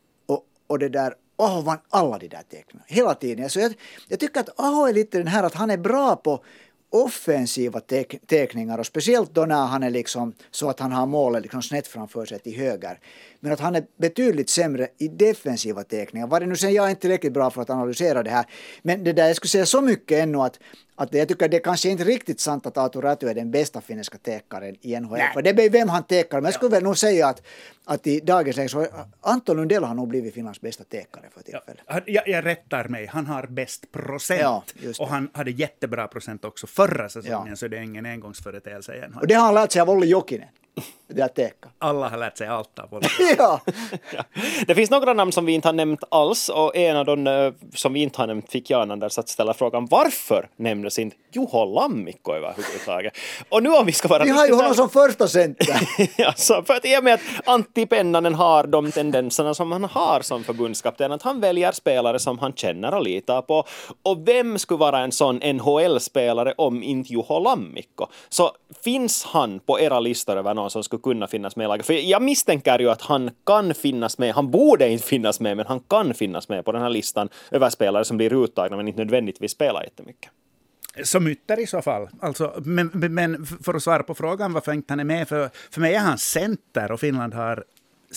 Och det där, Aho vann alla de där teckningarna hela tiden. Så jag tycker att Aho är lite den här att han är bra på offensiva teckningar, och speciellt då när han är liksom så att han har målet liksom snett framför sig till höger. Men att han är betydligt sämre i defensiva teckningar. Var det nu sen, jag är inte tillräckligt bra för att analysera det här. Men det där, jag skulle säga så mycket ännu att jag tycker det kanske inte riktigt sant att Aatu Räty är den bästa finniska tekaren i NHL. Nej. För det är vem han tekar. Men jag skulle väl nog säga att i dagens läge så Anton Lundell har nog blivit Finlands bästa tekare för tillfället. Jag rättar mig. Han har bäst procent. Ja, och han hade jättebra procent också förra säsongen, så det är ingen engångsföreteelse igen. Och det har han lärt sig av Olli Jokinen. Alla har lärt sig allt av Olli. Ja. Det finns några namn som vi inte har nämnt alls, och en av dem som vi inte har nämnt fick jag Anders att ställa frågan varför nämndes inte Juho Lammikko överhuvudtaget. Och nu om vi ska vara... Vi har ju honom som första center. Alltså, för att i och med att Antti Pennanen har de tendenserna som han har som förbundskapten, att han väljer spelare som han känner och litar på. Och vem skulle vara en sån NHL-spelare om inte Juho Lammikko? Så finns han på era listor över någon som skulle kunna finnas med i laget? För jag misstänker ju att han kan finnas med, han borde inte finnas med, men han kan finnas med på den här listan över spelare som blir uttagna men inte nödvändigtvis spelar jättemycket. Som ytter i så fall. Alltså, men för att svara på frågan varför inte han är med, för mig är han center och Finland har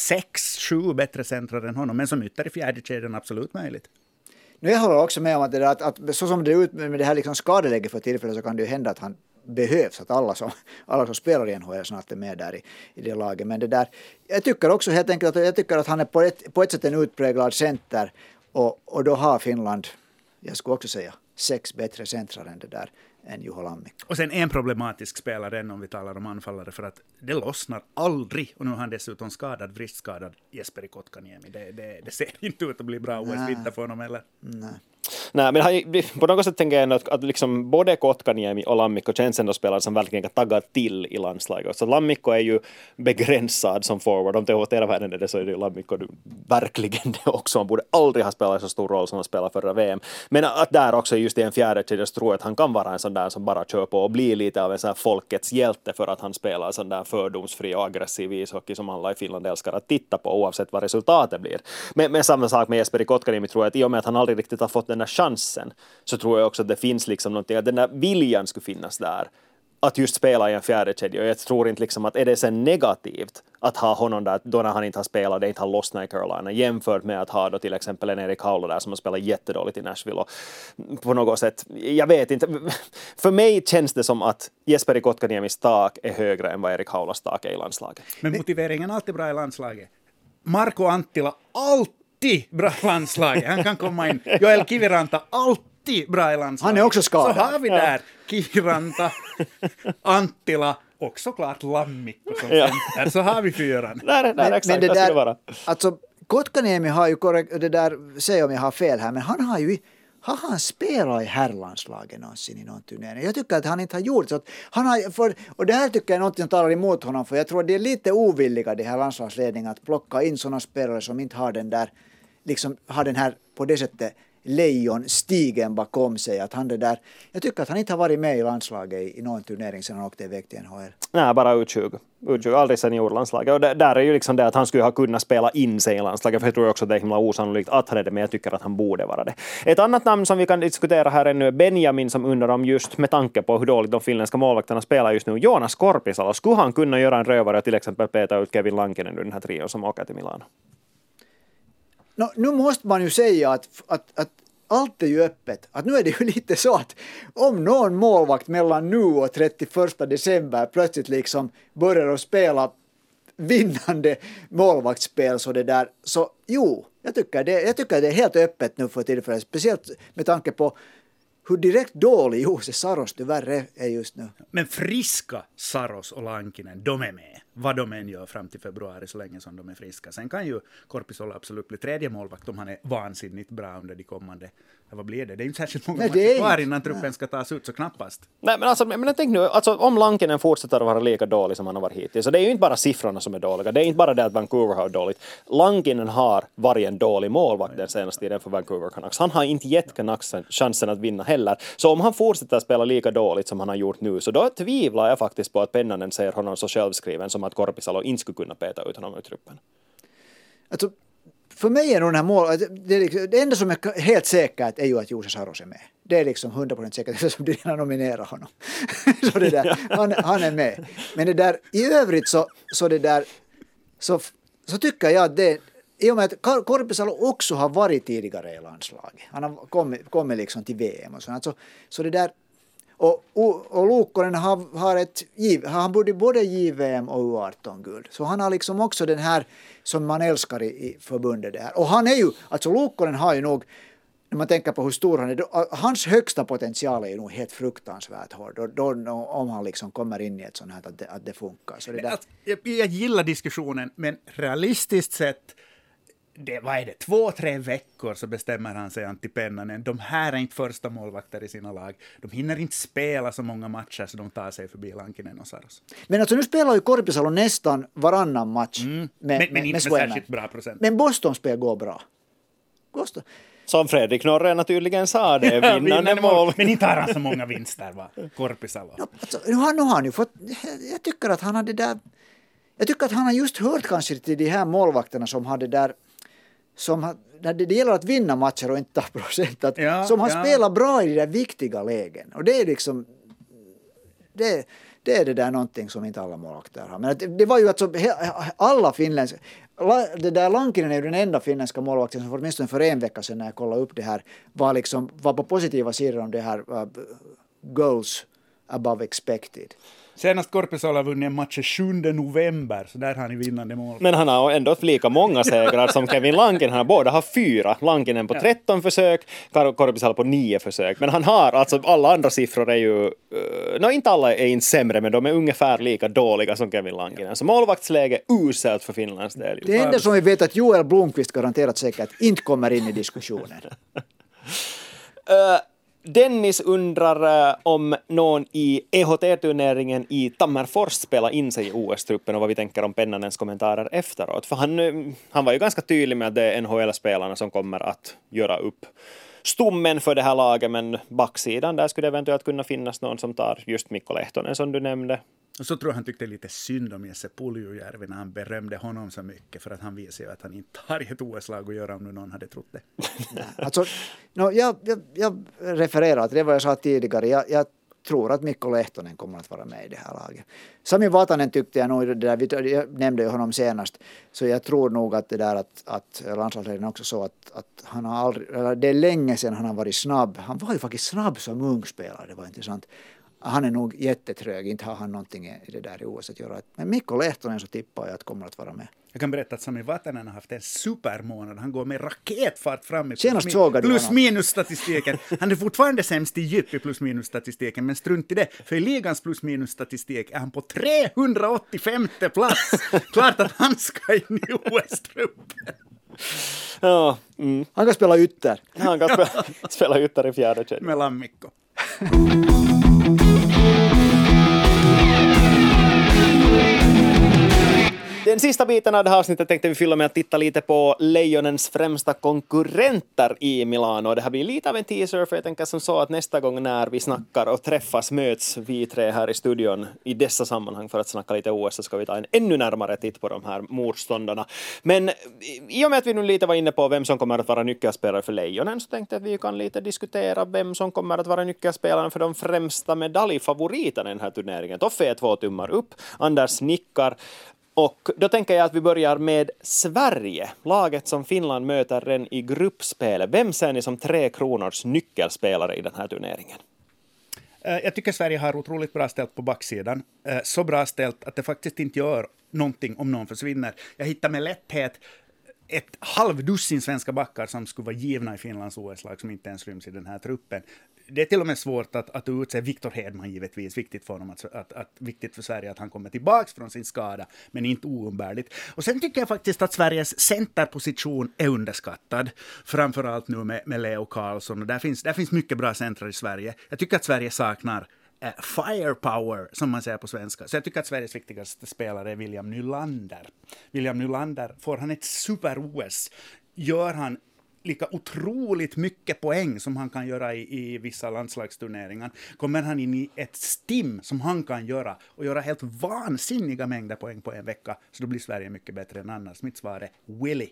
6-7 bättre centrar än honom, men som ytter i fjärde kedjan absolut möjligt. Nu jag håller också med om att så som det är ut med det här liksom skadeläget för tillfället, så kan det ju hända att han behövs, att alla som spelar i NHL snart är med där i det laget. Men det där, jag tycker också helt enkelt att han är på ett sätt en utpräglad center, och då har Finland, jag skulle också säga, 6 bättre centrar än Juho Lammikko. Och sen en problematisk spelare än om vi talar om anfallare, för att det lossnar aldrig. Och nu har han dessutom vristskadad Jesperi Kotkaniemi. Det ser inte ut att bli bra OS-vinter för honom heller. Nej, men på något sätt tänker jag att liksom både Kotkaniemi och Lammikko känns ändå spelare som verkligen kan tagga till i landslaget. Så Lammikko är ju begränsad som forward. Om det är världen är det, så är det Lammikko verkligen det också. Han borde aldrig ha spelat så stor roll som han spelade förra VM. Men att där också just i en fjärde kedja tror jag att han kan vara en sån där som bara kör på och blir lite av en sån här folkets hjälte för att han spelar sån där fördomsfri och aggressiv ishockey som alla i Finland älskar att titta på oavsett vad resultatet blir. Men samma sak med Jesperi Kotkaniemi tror jag att i och med att han aldrig riktigt har fått den där chansen, så tror jag också att det finns liksom någonting, att den där viljan skulle finnas där att just spela i en fjärde kedja. Och jag tror inte liksom att är det sen negativt att ha honom där då när han inte har spelat, det inte har lossnat i Carolina, jämfört med att ha då till exempel en Erik Haula där som har spelat jättedåligt i Nashville. Och på något sätt, jag vet inte, för mig känns det som att Jesperi Kotkaniemis tak är högre än vad Erik Haulas tak är i landslaget. Men motiveringen är alltid bra i landslaget. Marko Anttila, alltid bra i landslaget. Han kan komma in. Joel Kiviranta, alltid bra i landslaget. Han är också skadad. Så har vi där Kiviranta, Anttila och såklart Lammikko som center. Så har vi fyran. Nej, exakt, men det där, vara. Alltså, Kotkaniemi har ju korrekt, det där, säg om jag har fel här, men han har ju spelat i herrlandslaget någonsin i någon turnering? Jag tycker att han inte har gjort så. Att han har, och det här tycker jag är något som talar emot honom, för jag tror att det är lite ovilliga, det här landslagsledningen, att plocka in sådana spelare som inte har den där, liksom har den här på det sättet lejonstigen bakom sig. Att han det där, jag tycker att han inte har varit med i landslaget i någon turnering sedan han åkte iväg till NHL. Nej, bara U20, aldrig seniorlandslaget. Och där är ju liksom det att han skulle ha kunnat spela in sig i landslaget, för jag tror också att det är himla osannolikt att han är det, men jag tycker att han borde vara det. Ett annat namn som vi kan diskutera här ännu är Benjamin, som undrar om just med tanke på hur dåligt de finländska målvakterna spelar just nu. Jonas Korpisalo, skulle han kunna göra en rövare och till exempel peta ut Kevin Lankinen ur den här trion som åker till Milano? Nu måste man ju säga att allt är ju öppet. Att nu är det ju lite så att om någon målvakt mellan nu och 31 december plötsligt liksom börjar att spela vinnande målvaktsspel så det där, så jo, jag tycker det är helt öppet nu för tillfället, speciellt med tanke på hur direkt dålig Juuse Saros tyvärr är just nu. Men friska Saros och Lankinen, de är med. Vad de än gör fram till februari, så länge som de är friska. Sen kan ju Korpisalo absolut bli tredje målvakt om han är vansinnigt bra under de kommande. Vad blir det? Det är inte särskilt många matcher kvar innan truppen ska tas ut, så knappast. Nej, men jag tänker nu, alltså, om Lankinen fortsätter att vara lika dålig som han har varit hittills, så det är ju inte bara siffrorna som är dåliga. Det är inte bara det att Vancouver har dåligt. Lankinen har varit en dålig målvakt den senaste tiden för Vancouver Canucks. Han har inte gett Canucks chansen att vinna heller. Så om han fortsätter att spela lika dåligt som han har gjort nu, så då tvivlar jag faktiskt på att Pennanen ser honom så självskriven som att Korpisalo inte skulle kunna peta ut honom ur truppen. Alltså, för mig är nog den här det enda som är helt säkert är ju att Juuse Saros är med. Det är liksom 100% säkert, eftersom de redan nominerar honom. Så det där, han är med. Men det där, i övrigt så det där, så tycker jag att det, i och med att Korpisalo också har varit tidigare i landslaget. Han har kommit liksom till VM och sånt. Så det där, och Luukkonen han borde både JVM och U18-guld. Så han har liksom också den här som man älskar i förbundet där. Och han är ju, alltså Luukkonen har ju nog, när man tänker på hur stor han är, hans högsta potential är ju nog helt fruktansvärt hård. Då, om han liksom kommer in i ett sånt här att det funkar. Så det där. Jag gillar diskussionen, men realistiskt sett, vad är det, 2-3 veckor så bestämmer han sig, Antti Pennanen. De här är inte första målvakter i sina lag. De hinner inte spela så många matcher så de tar sig förbi Lankinen och Saros. Men alltså nu spelar ju Korpisalo nästan varannan match men inte med särskilt bra procent. Men Boston-spel går bra. Som Fredrik Norrena tydligen sa, det är vinnande mål. Men inte har han så många vinster, va? Korpisalo. No, alltså, nu har han ju fått, jag tycker att han hade där, jag tycker att han har just hört kanske till de här målvakterna som hade där, när det gäller att vinna matcher och inte ta procent, som har spelat bra i de där viktiga lägen. Och det är liksom, det är det där någonting som inte alla målvakter har. Men det var ju alltså alla finländska, det där Lankinen är ju den enda finländska målvakten som åtminstone för en vecka sedan när jag kollade upp det här var på positiva sidor om det här goals above expected. Senast Korpisalo har vunnit en match 7 november, så där har ni vinnande mål. Men han har ändå lika många segrar som Kevin Lankinen. Han båda har 4. Lankinen på 13 försök, Korpisalo på 9 försök. Men han har, alltså alla andra siffror är ju, inte alla är inte sämre, men de är ungefär lika dåliga som Kevin Lankinen. Så målvaktsläge uselt för Finlands del. Det enda som vi vet att Joel Blomqvist garanterat säkert inte kommer in i diskussionen. Dennis undrar om någon i EHT-turneringen i Tammerfors spelar in sig i OS-truppen och vad vi tänker om Pennanens kommentarer efteråt. För han var ju ganska tydlig med att det är NHL-spelarna som kommer att göra upp stommen för det här laget, men backsidan där skulle det eventuellt kunna finnas någon som tar just Mikko Lehtonen som du nämnde. Och så tror jag han tyckte lite synd om Jesse Puljujärvi när han berömde honom så mycket, för att han visar ju att han inte har ett OS-lag att göra om nu någon hade trott det. Alltså, jag refererar till det vad jag sa tidigare. Jag tror att Mikko Lehtonen kommer att vara med i det här laget. Sami Vatanen tyckte jag nog, jag nämnde ju honom senast, så jag tror nog att det där att landslagsledaren också så att han har aldrig, eller det är länge sedan han har varit snabb. Han var ju faktiskt snabb som ung spelare, det var intressant. Han är nog jättetrög, inte har han någonting i det där i OS att göra. Men Mikko Lehtonen så tippar jag att kommer att vara med. Jag kan berätta att Sami Vatanen har haft en supermånad. Han går med raketfart fram i plus-minus-statistiken. Han är fortfarande sämst i djup i plus-minus-statistiken, men strunt i det. För i ligans plus-minus-statistik är han på 385:e plats. Klart att han ska in i OS-truppen. Ja, Han kan spela ytter. Han kan spela ytter i fjärde kedjan. Mellan Mikko. Den sista biten av det här avsnittet tänkte vi fylla med att titta lite på Lejonens främsta konkurrenter i Milano. Det här blir lite av en teaser, för jag tänker som så att nästa gång när vi snackar och träffas möts vi tre här i studion i dessa sammanhang för att snacka lite OS, så ska vi ta en ännu närmare titt på de här motståndarna. Men i och med att vi nu lite var inne på vem som kommer att vara nyckelspelare för Lejonen, så tänkte jag att vi kan lite diskutera vem som kommer att vara nyckelspelaren för de främsta medaljfavoriterna i den här turneringen. Toffe är 2 tummar upp, Anders nickar. Och då tänker jag att vi börjar med Sverige, laget som Finland möter redan i gruppspelet. Vem ser ni som 3 kronors nyckelspelare i den här turneringen? Jag tycker Sverige har otroligt bra ställt på backsidan. Så bra ställt att det faktiskt inte gör någonting om någon försvinner. Jag hittar med lätthet ett halvdussin svenska backar som skulle vara givna i Finlands OS-lag som inte ens ryms i den här truppen. Det är till och med svårt att utse Viktor Hedman, givetvis. Viktigt för honom viktigt för Sverige att han kommer tillbaka från sin skada, men inte oumbärligt. Och sen tycker jag faktiskt att Sveriges centerposition är underskattad. Framförallt nu med Leo Karlsson. Och där finns mycket bra centrar i Sverige. Jag tycker att Sverige saknar firepower, som man säger på svenska. Så jag tycker att Sveriges viktigaste spelare är William Nylander. William Nylander, får han ett super-OS, gör han lika otroligt mycket poäng som han kan göra i vissa landslagsturneringar. Kommer han in i ett stim som han kan göra och göra helt vansinniga mängder poäng på en vecka, så då blir Sverige mycket bättre än annars. Mitt svar är Willy.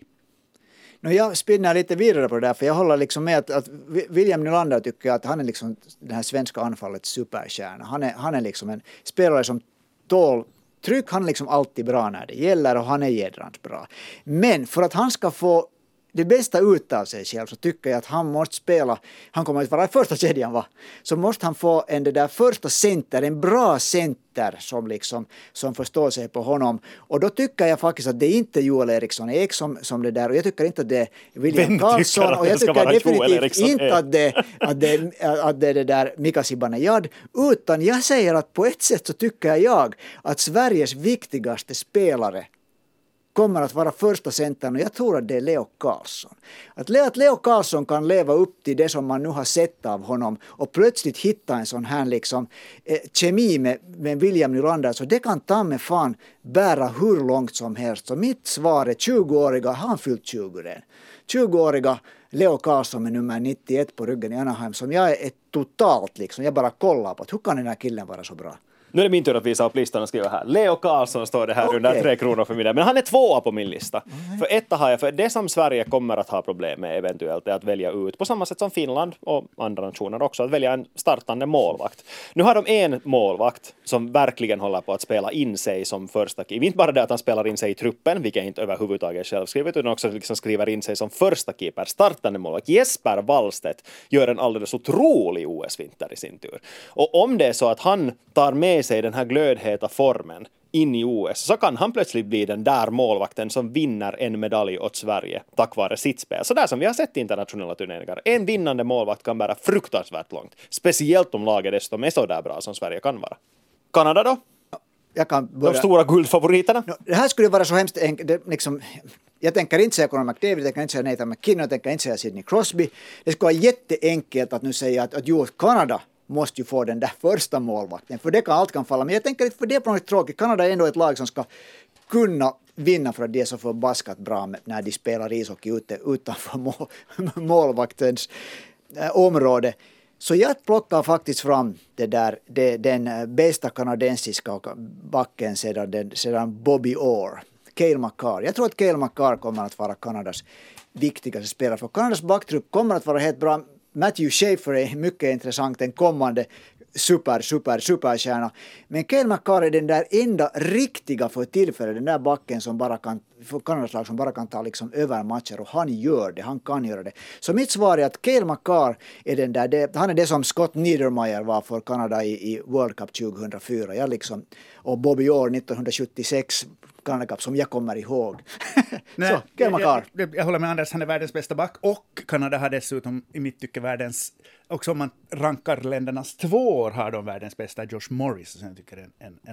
Jag spinner lite vidare på det där, för jag håller liksom med att William Nylander tycker att han är liksom det här svenska anfallets superstjärna. Han är liksom en spelare som tål tryck, han är liksom alltid bra när det gäller och han är jädrans bra. Men för att han ska få det bästa ut av sig själv, så tycker jag att han måste spela, han kommer att vara i första kedjan, va? Så måste han få en det där första center, en bra center som förstår sig på honom. Och då tycker jag faktiskt att det är inte Joel Eriksson Ek som det där, och jag tycker inte att det är William Karlsson, och jag tycker definitivt inte att det är det där Mika Zibanejad, utan jag säger att på ett sätt så tycker jag att Sveriges viktigaste spelare kommer att vara första centern, och jag tror att det är Leo Karlsson. Att Leo Karlsson kan leva upp till det som man nu har sett av honom och plötsligt hitta en sån här liksom, kemi med William Nylander, så det kan ta med fan bära hur långt som helst. Så mitt svar är 20-åriga, han fyllt 20 redan. 20-åriga Leo Karlsson med nummer 91 på ryggen i Anaheim, som jag är totalt liksom, jag bara kollar på att hur kan den här killen vara så bra? Nu är det min tur att visa upp listan och skriva här. Leo Karlsson står det här under 3 kronor för mig. Men han är 2 på min lista. För 1 har jag, för det som Sverige kommer att ha problem med eventuellt är att välja ut, på samma sätt som Finland och andra nationer också, att välja en startande målvakt. Nu har de en målvakt som verkligen håller på att spela in sig som första keeper. Inte bara det att han spelar in sig i truppen, vilket inte överhuvudtaget självskrivet, utan också liksom skriver in sig som första keeper, startande målvakt. Jesper Wallstedt gör en alldeles otrolig OS-vinter i sin tur. Och om det är så att han tar med med sig den här glödheta formen in i OS, så kan han plötsligt bli den där målvakten som vinner en medalj åt Sverige tack vare sitt spel. Så där som vi har sett i internationella turneringar. En vinnande målvakt kan bära fruktansvärt långt. Speciellt om laget dessutom är så där bra som Sverige kan vara. Kanada då? Jag kan börja. De stora guldfavoriterna? Det här skulle vara så hemskt liksom, jag tänker inte säga Conor McDavid, jag tänker inte säga Nathan McKinnon, jag tänker inte säga Sidney Crosby. Det skulle vara jätteenkelt att nu säga att jo, Kanada måste ju få den där första målvakten, för det kan allt kan falla. Men jag tänker inte, för det är på något tråkigt. Kanada är ändå ett lag som ska kunna vinna för att det är så förbaskat bra när de spelar ishockey utanför målvaktens område. Så jag plockar faktiskt fram den bästa kanadensiska backen sedan Bobby Orr, Cale Makar. Jag tror att Cale Makar kommer att vara Kanadas viktigaste spelare, för Kanadas backtrupp kommer att vara helt bra. Matthew Schaefer är mycket intressant, en kommande superstjärna. Men Cale Makar är den där enda riktiga för tillfället, den där backen som bara kan, för Kanadas lag som bara kan ta liksom över matcher, och han gör det, han kan göra det. Så mitt svar är att Cale Makar är den där, han är det som Scott Niedermayer var för Kanada i World Cup 2004, och Bobby Orr 1976 Canada Cup som jag kommer ihåg. Nej, så, Cale Makar. Jag håller med Anders, han är världens bästa back, och Kanada har dessutom i mitt tycke världens, också om man rankar ländernas 2 år, har de världens bästa Josh Morris, som jag tycker är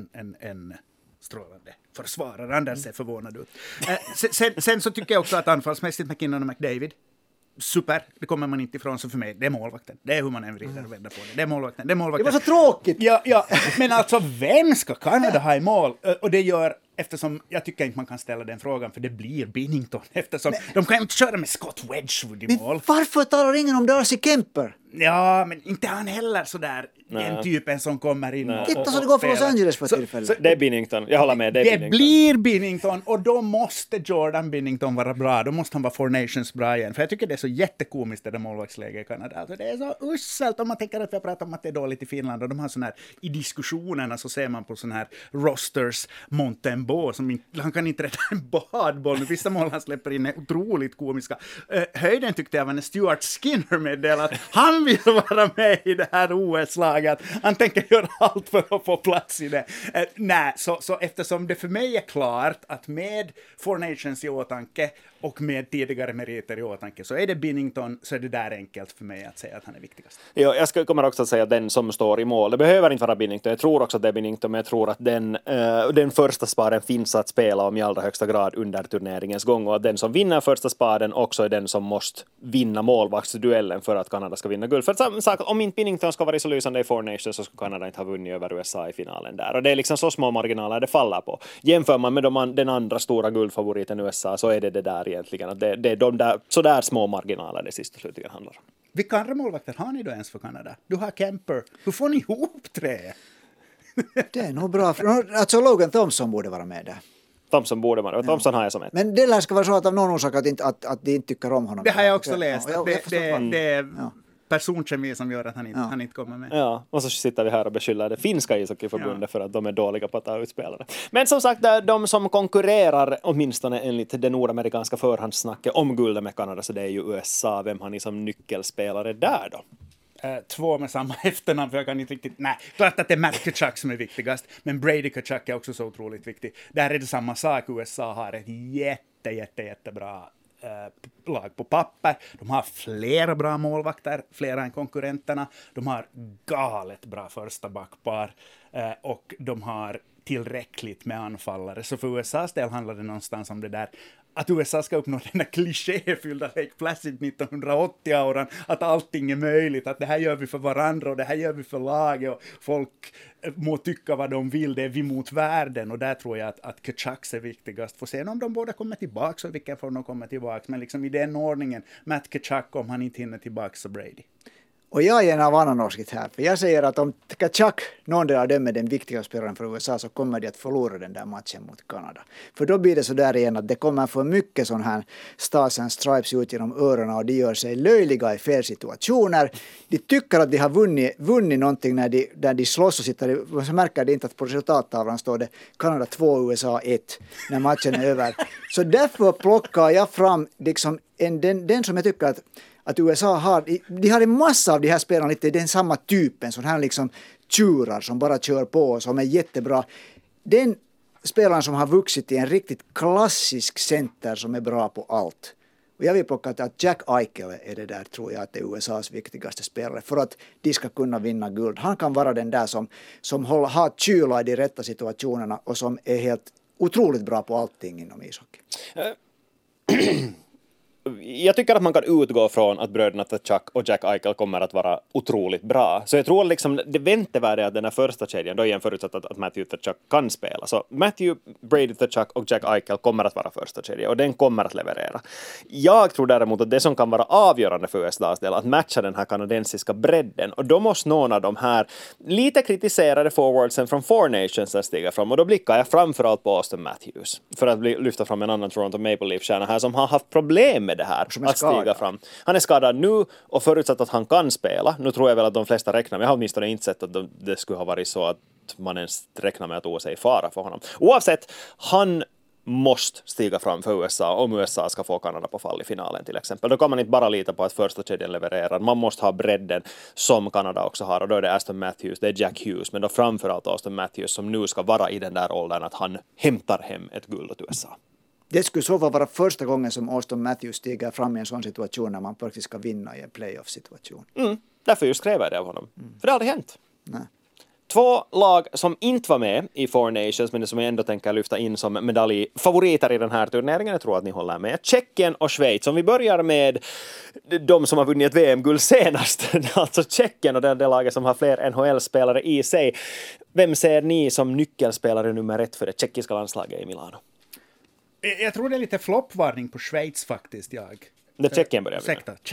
en strålande försvarare. Anders är förvånad ut. Sen så tycker jag också att anfallsmässigt McKinnon och McDavid, super, det kommer man inte ifrån, så för mig, det är målvakten. Det är hur man än vrider och vänder på det. Det är målvakten. Det var så tråkigt! Ja, men alltså, vem ska Kanada ha i mål? Och det gör, eftersom jag tycker inte man kan ställa den frågan, för det blir Binnington, eftersom de kan inte köra med Scott Wedgwood i mål. Varför talar ingen om Darcy Kemper? Ja, men inte han heller sådär en typen som kommer in och titta så det går för Los Angeles på tillfället. Så det är Binnington, jag håller med. Det blir Binnington, och då måste Jordan Binnington vara bra. Då måste han vara Four Nations bra igen. För jag tycker det är så jättekomiskt det där målvaktsläget i Kanada. Alltså det är så usselt om man tänker att vi har pratat om att det är dåligt i Finland. Och de har sån här, i diskussionerna så ser man på sån här rosters Montembeau, som han kan inte rädda en badboll. Men vissa mål han släpper in är otroligt komiska. Höjden tyckte jag var när Stuart Skinner meddelade att han vill vara med i det här OS-laget. Han tänker göra allt för att få plats i det. Nej, så eftersom det för mig är klart att med Four Nations i åtanke och med tidigare meriter i åtanke, så är det Binnington, så är det där enkelt för mig att säga att han är viktigast. Ja, jag kommer också att säga den som står i mål. Det behöver inte vara Binnington. Jag tror också att det är Binnington, men jag tror att den första spaden finns att spela om i allra högsta grad under turneringens gång, och att den som vinner första spaden också är den som måste vinna målvaktsduellen för att Kanada ska vinna guld. För att om inte Binnington ska vara så lysande i Four Nations, så ska Kanada inte ha vunnit över USA i finalen där. Och det är liksom så små marginaler det faller på. Jämför man med den andra stora guldfavoriten USA, så är det där egentligen. Att det är de där, så där små marginaler det sista slutligen handlar om. Vilka andra målvakter har ni då ens för Kanada? Du har Kemper. Hur får ni ihop tre? Det är nog bra. Alltså Logan Thompson borde vara med där. Thompson borde man. Thompson har jag som ett. Men det lär ska vara så att av någon orsak att de inte tycker om honom. Det har jag också läst. Ja, det är personkemi som gör att han inte kommer med. Ja, och så sitter vi här och beskyller det finska ishockeyförbundet för att de är dåliga på att ta ut spelare. Men som sagt, de som konkurrerar, åtminstone enligt det nordamerikanska förhandssnacket om guldet med Kanada, så det är ju USA. Vem har ni som nyckelspelare där då? 2 med samma efternamn, för jag kan inte riktigt... Nej, klart att det är Matt Tkachuk som är viktigast, men Brady Tkachuk är också så otroligt viktig. Där är det samma sak. USA har ett jättebra lag på papper. De har flera bra målvakter, flera än konkurrenterna. De har galet bra första backpar, och de har tillräckligt med anfallare. Så för USAs del handlar det någonstans om det där att USA ska uppnå den här klichéfyllda Lake Placid 1980-åren, att allting är möjligt, att det här gör vi för varandra och det här gör vi för laget, och folk må tycka vad de vill, det är vi mot världen, och där tror jag att Tkachuk är viktigast. Får se om de båda kommer tillbaka, så vilka får de komma tillbaka, men liksom i den ordningen, Matt Tkachuk om han inte hinner tillbaka, så Brady. Och jag är en av annan åsikt här, för jag säger att om Tkachuk, någon del av dem är den viktiga spelaren för USA, så kommer de att förlora den där matchen mot Kanada. För då blir det så där igen att det kommer för mycket sån här Stars and Stripes ut genom öronen, och de gör sig löjliga i fel situationer. De tycker att de har vunnit någonting när de slåss och sitter, så märker de inte att på resultattavlan står det Kanada 2, USA 1 när matchen är över. Så därför plockar jag fram liksom den som jag tycker att USA de har en massa av de här spelarna lite den samma typen, sån här liksom tjurar som bara kör på, som är jättebra. Den spelaren som har vuxit i en riktigt klassisk center som är bra på allt. Och jag vill plocka att Jack Eichel är det där, tror jag att det är USAs viktigaste spelare för att de ska kunna vinna guld. Han kan vara den där som har kyla i de rätta situationerna och som är helt otroligt bra på allting inom ishockey. Jag tycker att man kan utgå från att bröderna Tkachuk och Jack Eichel kommer att vara otroligt bra. Så jag tror liksom det väntevärde att den här första kedjan, då är en förutsatt att Matthew Tkachuk kan spela. Så Matthew, Brady Tkachuk och Jack Eichel kommer att vara första kedjan och den kommer att leverera. Jag tror däremot att det som kan vara avgörande för USAs del att matcha den här kanadensiska bredden, och då måste någon av de här lite kritiserade forwardsen från Four Nations stiga fram, och då blickar jag framförallt på Auston Matthews för att lyfta fram en annan Toronto Maple Leaf-stjärna här som har haft problem med det här att stiga fram. Han är skadad nu och förutsatt att han kan spela. Nu tror jag väl att de flesta räknar med, jag har åtminstone inte sett att det skulle ha varit så att man ens räknar med att OS är fara för honom. Oavsett, han måste stiga fram för USA om USA ska få Kanada på fall i finalen till exempel. Då kan man inte bara lita på att första kedjan levererar. Man måste ha bredden som Kanada också har, och då är det Auston Matthews, det är Jack Hughes, men då framförallt Auston Matthews som nu ska vara i den där åldern att han hämtar hem ett guld åt USA. Det skulle så vara första gången som Auston Matthews stiger fram i en sån situation när man faktiskt ska vinna i en playoff-situation. Därför just skrev jag det av honom. För det har aldrig hänt. Nej. 2 lag som inte var med i Four Nations, men som jag ändå tänker lyfta in som medaljfavoriter i den här turneringen, jag tror att ni håller med. Tjeckien och Schweiz. Om vi börjar med de som har vunnit ett VM-guld senast, alltså Tjeckien och det laget som har fler NHL-spelare i sig. Vem ser ni som nyckelspelare nummer 1 för det tjeckiska landslaget i Milano? Jag tror det är lite floppvarning på Schweiz faktiskt, jag. Det Tjeckien börjar med. Ursäkta,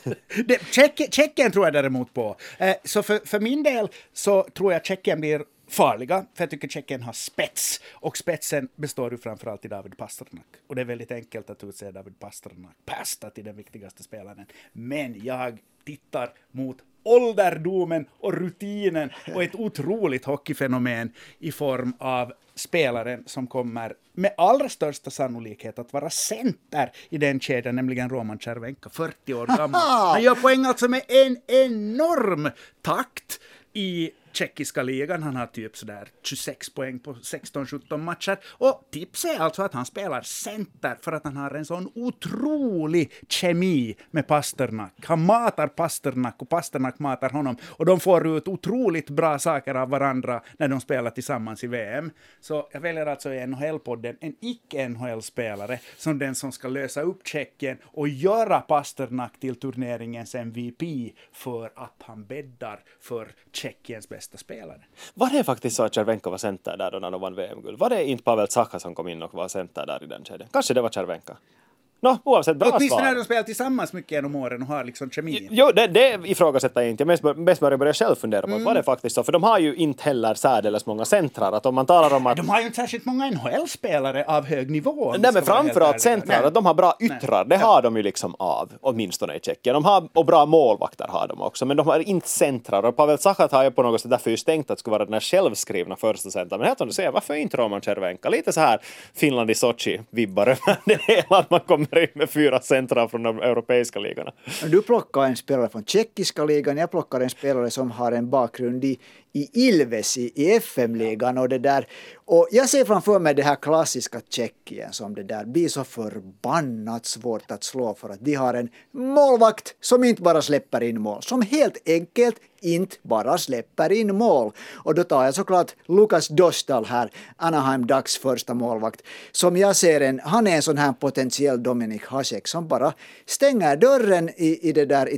Tjeckien tror jag däremot på. Så för min del så tror jag Tjeckien blir farliga, för jag tycker Tjeckien har spets, och spetsen består ju framförallt i David Pastrnak, och det är väldigt enkelt att utse David Pastrnak pasta till den viktigaste spelaren, men jag tittar mot ålderdomen och rutinen och ett otroligt hockeyfenomen i form av spelaren som kommer med allra största sannolikhet att vara center i den kedjan, nämligen Roman Cervenka, 40 år gammal. Han gör poäng alltså med en enorm takt i tjeckiska ligan. Han har typ sådär 26 poäng på 16-17 matcher. Och tips är alltså att han spelar center för att han har en sån otrolig kemi med Pasternak. Han matar Pasternak och Pasternak matar honom. Och de får ut otroligt bra saker av varandra när de spelar tillsammans i VM. Så jag väljer alltså i NHL-podden en icke-NHL-spelare som den som ska lösa upp Tjeckien och göra Pasternak till turneringens MVP för att han bäddar för Tjeckiens bästa spelare. Var det faktiskt så att Cervenka var center där då när de vann VM-guld? Var det inte Pavel Zacha som kom in och var center där i den kedjan? Kanske det var Cervenka. Oavsett, bra svar. Åtminstone när de spelar tillsammans mycket genom åren och har liksom kemi. Jo, det ifrågasätter jag inte. Jag mest börjar själv fundera på vad det faktiskt så. För de har ju inte heller särdeles många centrar. Att om man talar om att... De har ju inte särskilt många NHL-spelare av hög nivå. Nej, men framförallt centrar. Att de har bra yttrar. Det har de ju liksom av. Åtminstone i Tjeckien. De har, och bra målvakter har de också. Men de har inte centrar. Och Pavel Zacha har ju på något sätt därför just tänkt att det skulle vara den här självskrivna första centrar. Men helt om du säger, varför inte Roman Cervenka? Lite så här Finland i Sochi-vibbar. Det hela att man kommer in med 4 centrar från de europeiska ligorna. Du plockar en spelare från tjeckiska ligan, jag plockar en spelare som har en bakgrund i Ilves i FM-ligan och det där. Och jag ser framför mig det här klassiska Tjeckien som det där blir så förbannat svårt att slå för att de har en målvakt som inte bara släpper in mål, som helt enkelt inte bara släpper in mål. Och då tar jag såklart Lukas Dostal här, Anaheim Ducks första målvakt, som jag ser han är en sån här potentiell Dominik Hasek som bara stänger dörren i det där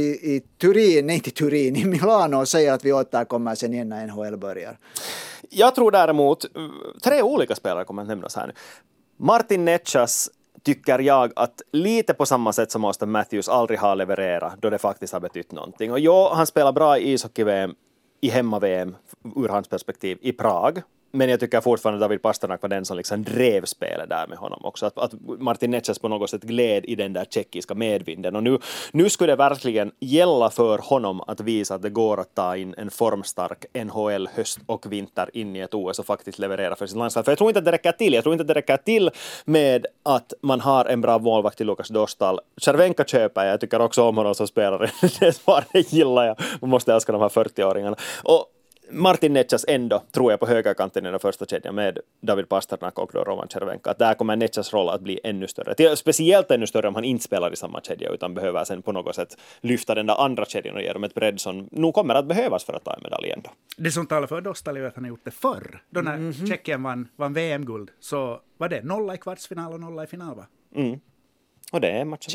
i Turin, nej inte Turin, i Milano och säger att vi återkommer sen igen när NHL börjar. Jag tror däremot 3 olika spelare kommer att nämnas här nu. Martin Necas tycker jag att lite på samma sätt som Auston Matthews aldrig har levererat då det faktiskt har betytt någonting. Och han spelar bra i ishockey-VM, i hemma-VM ur hans perspektiv i Prag. Men jag tycker fortfarande David Pasternak var den som liksom drev spelet där med honom också. Att Martin Necas på något sätt gled i den där tjeckiska medvinden. Och nu skulle det verkligen gälla för honom att visa att det går att ta in en formstark NHL höst och vinter in i ett OS och faktiskt leverera för sitt landslag. För jag tror inte att det räcker till. Jag tror inte att det räcker till med att man har en bra målvakt till Lukas Dostal. Cervenka köper jag tycker också om honom som spelare. Det gillar jag. Man måste älska de här 40-åringarna. Och Martin Necas ändå, tror jag, på högerkanten i den första kedjan med David Pasternak och då Roman Cervenka. Att där kommer Necas roll att bli ännu större. Speciellt ännu större om han inte spelar i samma kedja utan behöver sen på något sätt lyfta den där andra kedjan och ge dem ett bredd som nog kommer att behövas för att ta en medalj ändå. Det som talar för Dostal är att han har gjort det förr. Då när Tjeckien vann VM-guld så var det 0 i kvartsfinal och 0 i final, va? Mm. Och det är matchen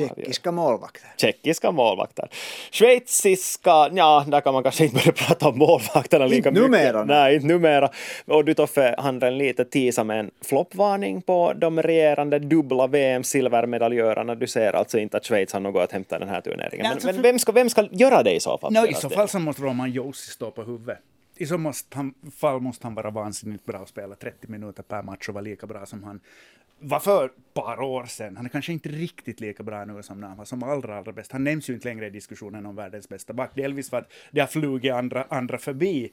Tjeckiska målvakter. Schweiziska, ja, där kan man kanske inte börja prata om målvakterna lika mycket. Numera. Nej, inte numera. Och du Toffe, han lite tisa med en floppvarning på de regerande dubbla VM-silvermedaljörerna. Du ser alltså inte att Schweiz har något att hämta den här turneringen. Alltså men vem ska göra det i så fall? I så fall så måste Roman Josi stå på huvudet. I så fall måste han vara vansinnigt bra och spela 30 minuter per match och vara lika bra som han var för ett par år sedan. Han är kanske inte riktigt lika bra nu som han var som allra bäst. Han nämns ju inte längre i diskussionen om världens bästa back. Delvis för att det har flugit andra förbi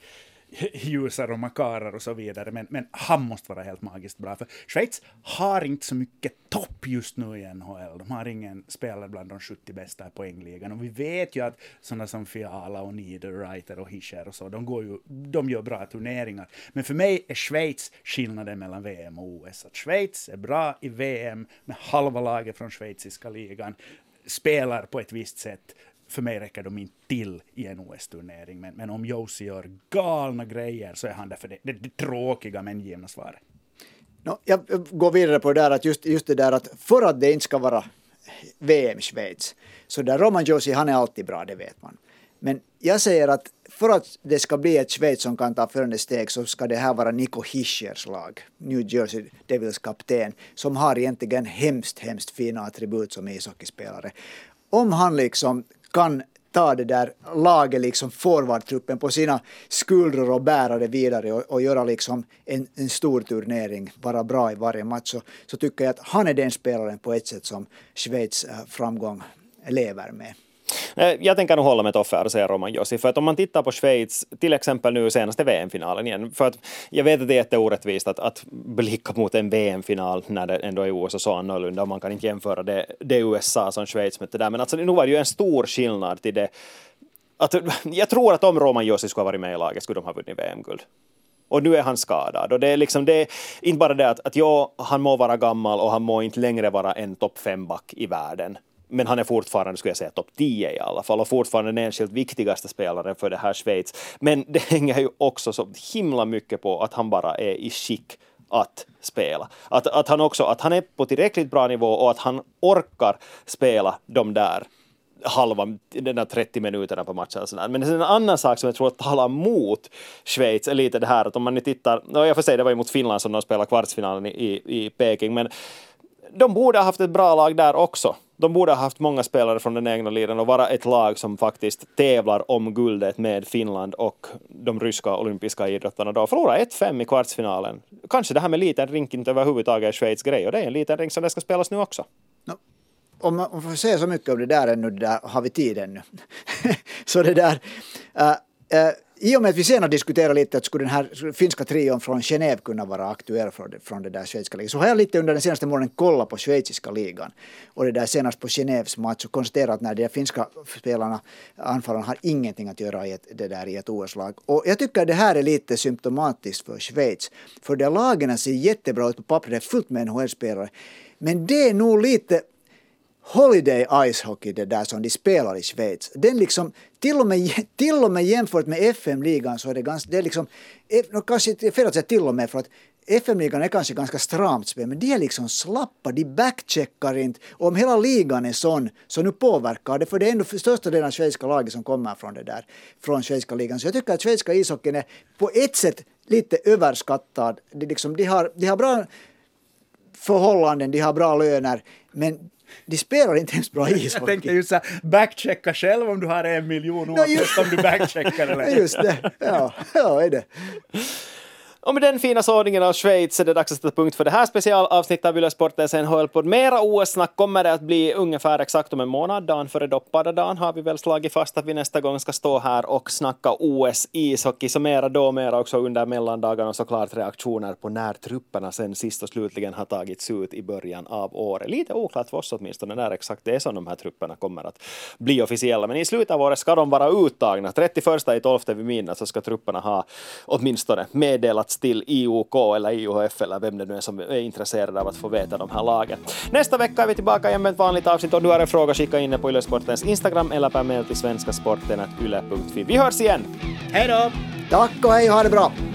ljusar och makarar och så vidare. Men han måste vara helt magiskt bra. För Schweiz har inte så mycket topp just nu i NHL. De har ingen spelare bland de 70 bästa i poängligan. Och vi vet ju att sådana som Fiala och Niederreiter och Hischer och så, de gör bra turneringar. Men för mig är Schweiz skillnaden mellan VM och OS. Att Schweiz är bra i VM med halva laget från schweiziska ligan. Spelar på ett visst sätt. För mig räcker de inte till i en OS-turnering. Men om Josi gör galna grejer så är han där för det tråkiga men givna svaret. Jag går vidare på det där att just det där att för att det inte ska vara VM i Schweiz så där Roman Josi, han är alltid bra, det vet man. Men jag säger att för att det ska bli ett Schweiz som kan ta följande steg så ska det här vara Nico Hischers lag, New Jersey Devils kapten, som har egentligen hemskt fina attribut som ishockeyspelare. Om han liksom kan ta det där laget, liksom forwardtruppen på sina skuldror och bära det vidare och göra liksom en stor turnering, vara bra i varje match, så tycker jag att han är den spelaren på ett sätt som Schweiz framgång lever med. Jag tänker nog hålla med Toffe och säga Roman Josi, för att om man tittar på Schweiz, till exempel nu senaste VM-finalen igen, för att jag vet att det är jätteorättvist att blicka mot en VM-final när det ändå är USA så annorlunda och man kan inte jämföra det USA som Schweiz med det där, men alltså nu var det ju en stor skillnad till det att jag tror att om Roman Josi skulle ha varit med i laget skulle de ha vunnit VM-guld. Och nu är han skadad. Och det är liksom det är inte bara det att han må vara gammal och han må inte längre vara en topp 5-back i världen. Men han är fortfarande, skulle jag säga, topp 10 i alla fall. Och fortfarande den enskilt viktigaste spelaren för det här Schweiz. Men det hänger ju också så himla mycket på att han bara är i skick att spela. Att han är på tillräckligt bra nivå och att han orkar spela de där den där 30 minuterna på matchen. Men det är en annan sak som jag tror att talar mot Schweiz är lite det här att om man nu tittar, jag får säga det var ju mot Finland som de spelade kvartsfinalen i Peking, men de borde ha haft ett bra lag där också. De borde ha haft många spelare från den egna ligan och vara ett lag som faktiskt tävlar om guldet med Finland och de ryska olympiska idrottarna. Då förlorar 1-5 i kvartsfinalen. Kanske det här med liten rink inte överhuvudtaget är Schweiz grej, och det är en liten rink som det ska spelas nu också. Om man får säga så mycket om det där ännu, det där har vi tid ännu. Så det där... I och med att vi senare diskuterar lite att skulle den här finska trion från Genève kunna vara aktuell från det där schweiziska ligan, så har jag lite under den senaste månaden kollat på schweiziska ligan och det där senast på Genèves match och konstaterat att när de finska spelarna, anfallarna, har ingenting att göra i ett OS-lag. Och jag tycker att det här är lite symptomatiskt för Schweiz, för de lagen ser jättebra ut på pappret, det är fullt med NHL-spelare, men det är nog lite Holiday Ice Hockey det där som de spelar i Schweiz. Den liksom till och med jämfört med FM-ligan så är det är liksom, kanske fel att säga till och med, för att FM-ligan är kanske ganska stramt spel, men de är liksom slappa, de backcheckar inte, och om hela ligan är sån så nu påverkar det, för det är ändå största delen av schweiziska laget som kommer från schweiziska ligan. Så jag tycker att schweiziska ishockeyn är på ett sätt lite överskattad. De har bra förhållanden, de har bra löner, men de spelar inte ens bra ishockey. Jag tänkte ju så här, backchecka själv om du har 1 miljon oavsett om du backcheckar eller just det, ja är det. Och med den fina sådningen av Schweiz är det dags att sätta punkt för det här specialavsnittet av Yle Sportens NHL-podd. Mera OS-snack kommer det att bli ungefär exakt om en månad. Dagen före doppadedagen har vi väl slagit fast att vi nästa gång ska stå här och snacka OS-ishockey. Så mera då, mera också under mellandagarna och såklart reaktioner på när trupperna sen sist och slutligen har tagits ut i början av året. Lite oklart för oss åtminstone när exakt det är som de här trupperna kommer att bli officiella. Men i slutet av året ska de vara uttagna. 31/12 vid midnatt så ska trupperna ha åtminstone meddelats till IOK eller IOF eller vem det nu är som är intresserad av att få veta de här lagen. Nästa vecka är vi tillbaka igen med ett vanligt avsnitt. Om du har en fråga, skicka in på Yle Sportens Instagram eller per mail till svenskasporten@yle.fi. Vi hörs igen! Hej då! Tack och hej, ha det bra!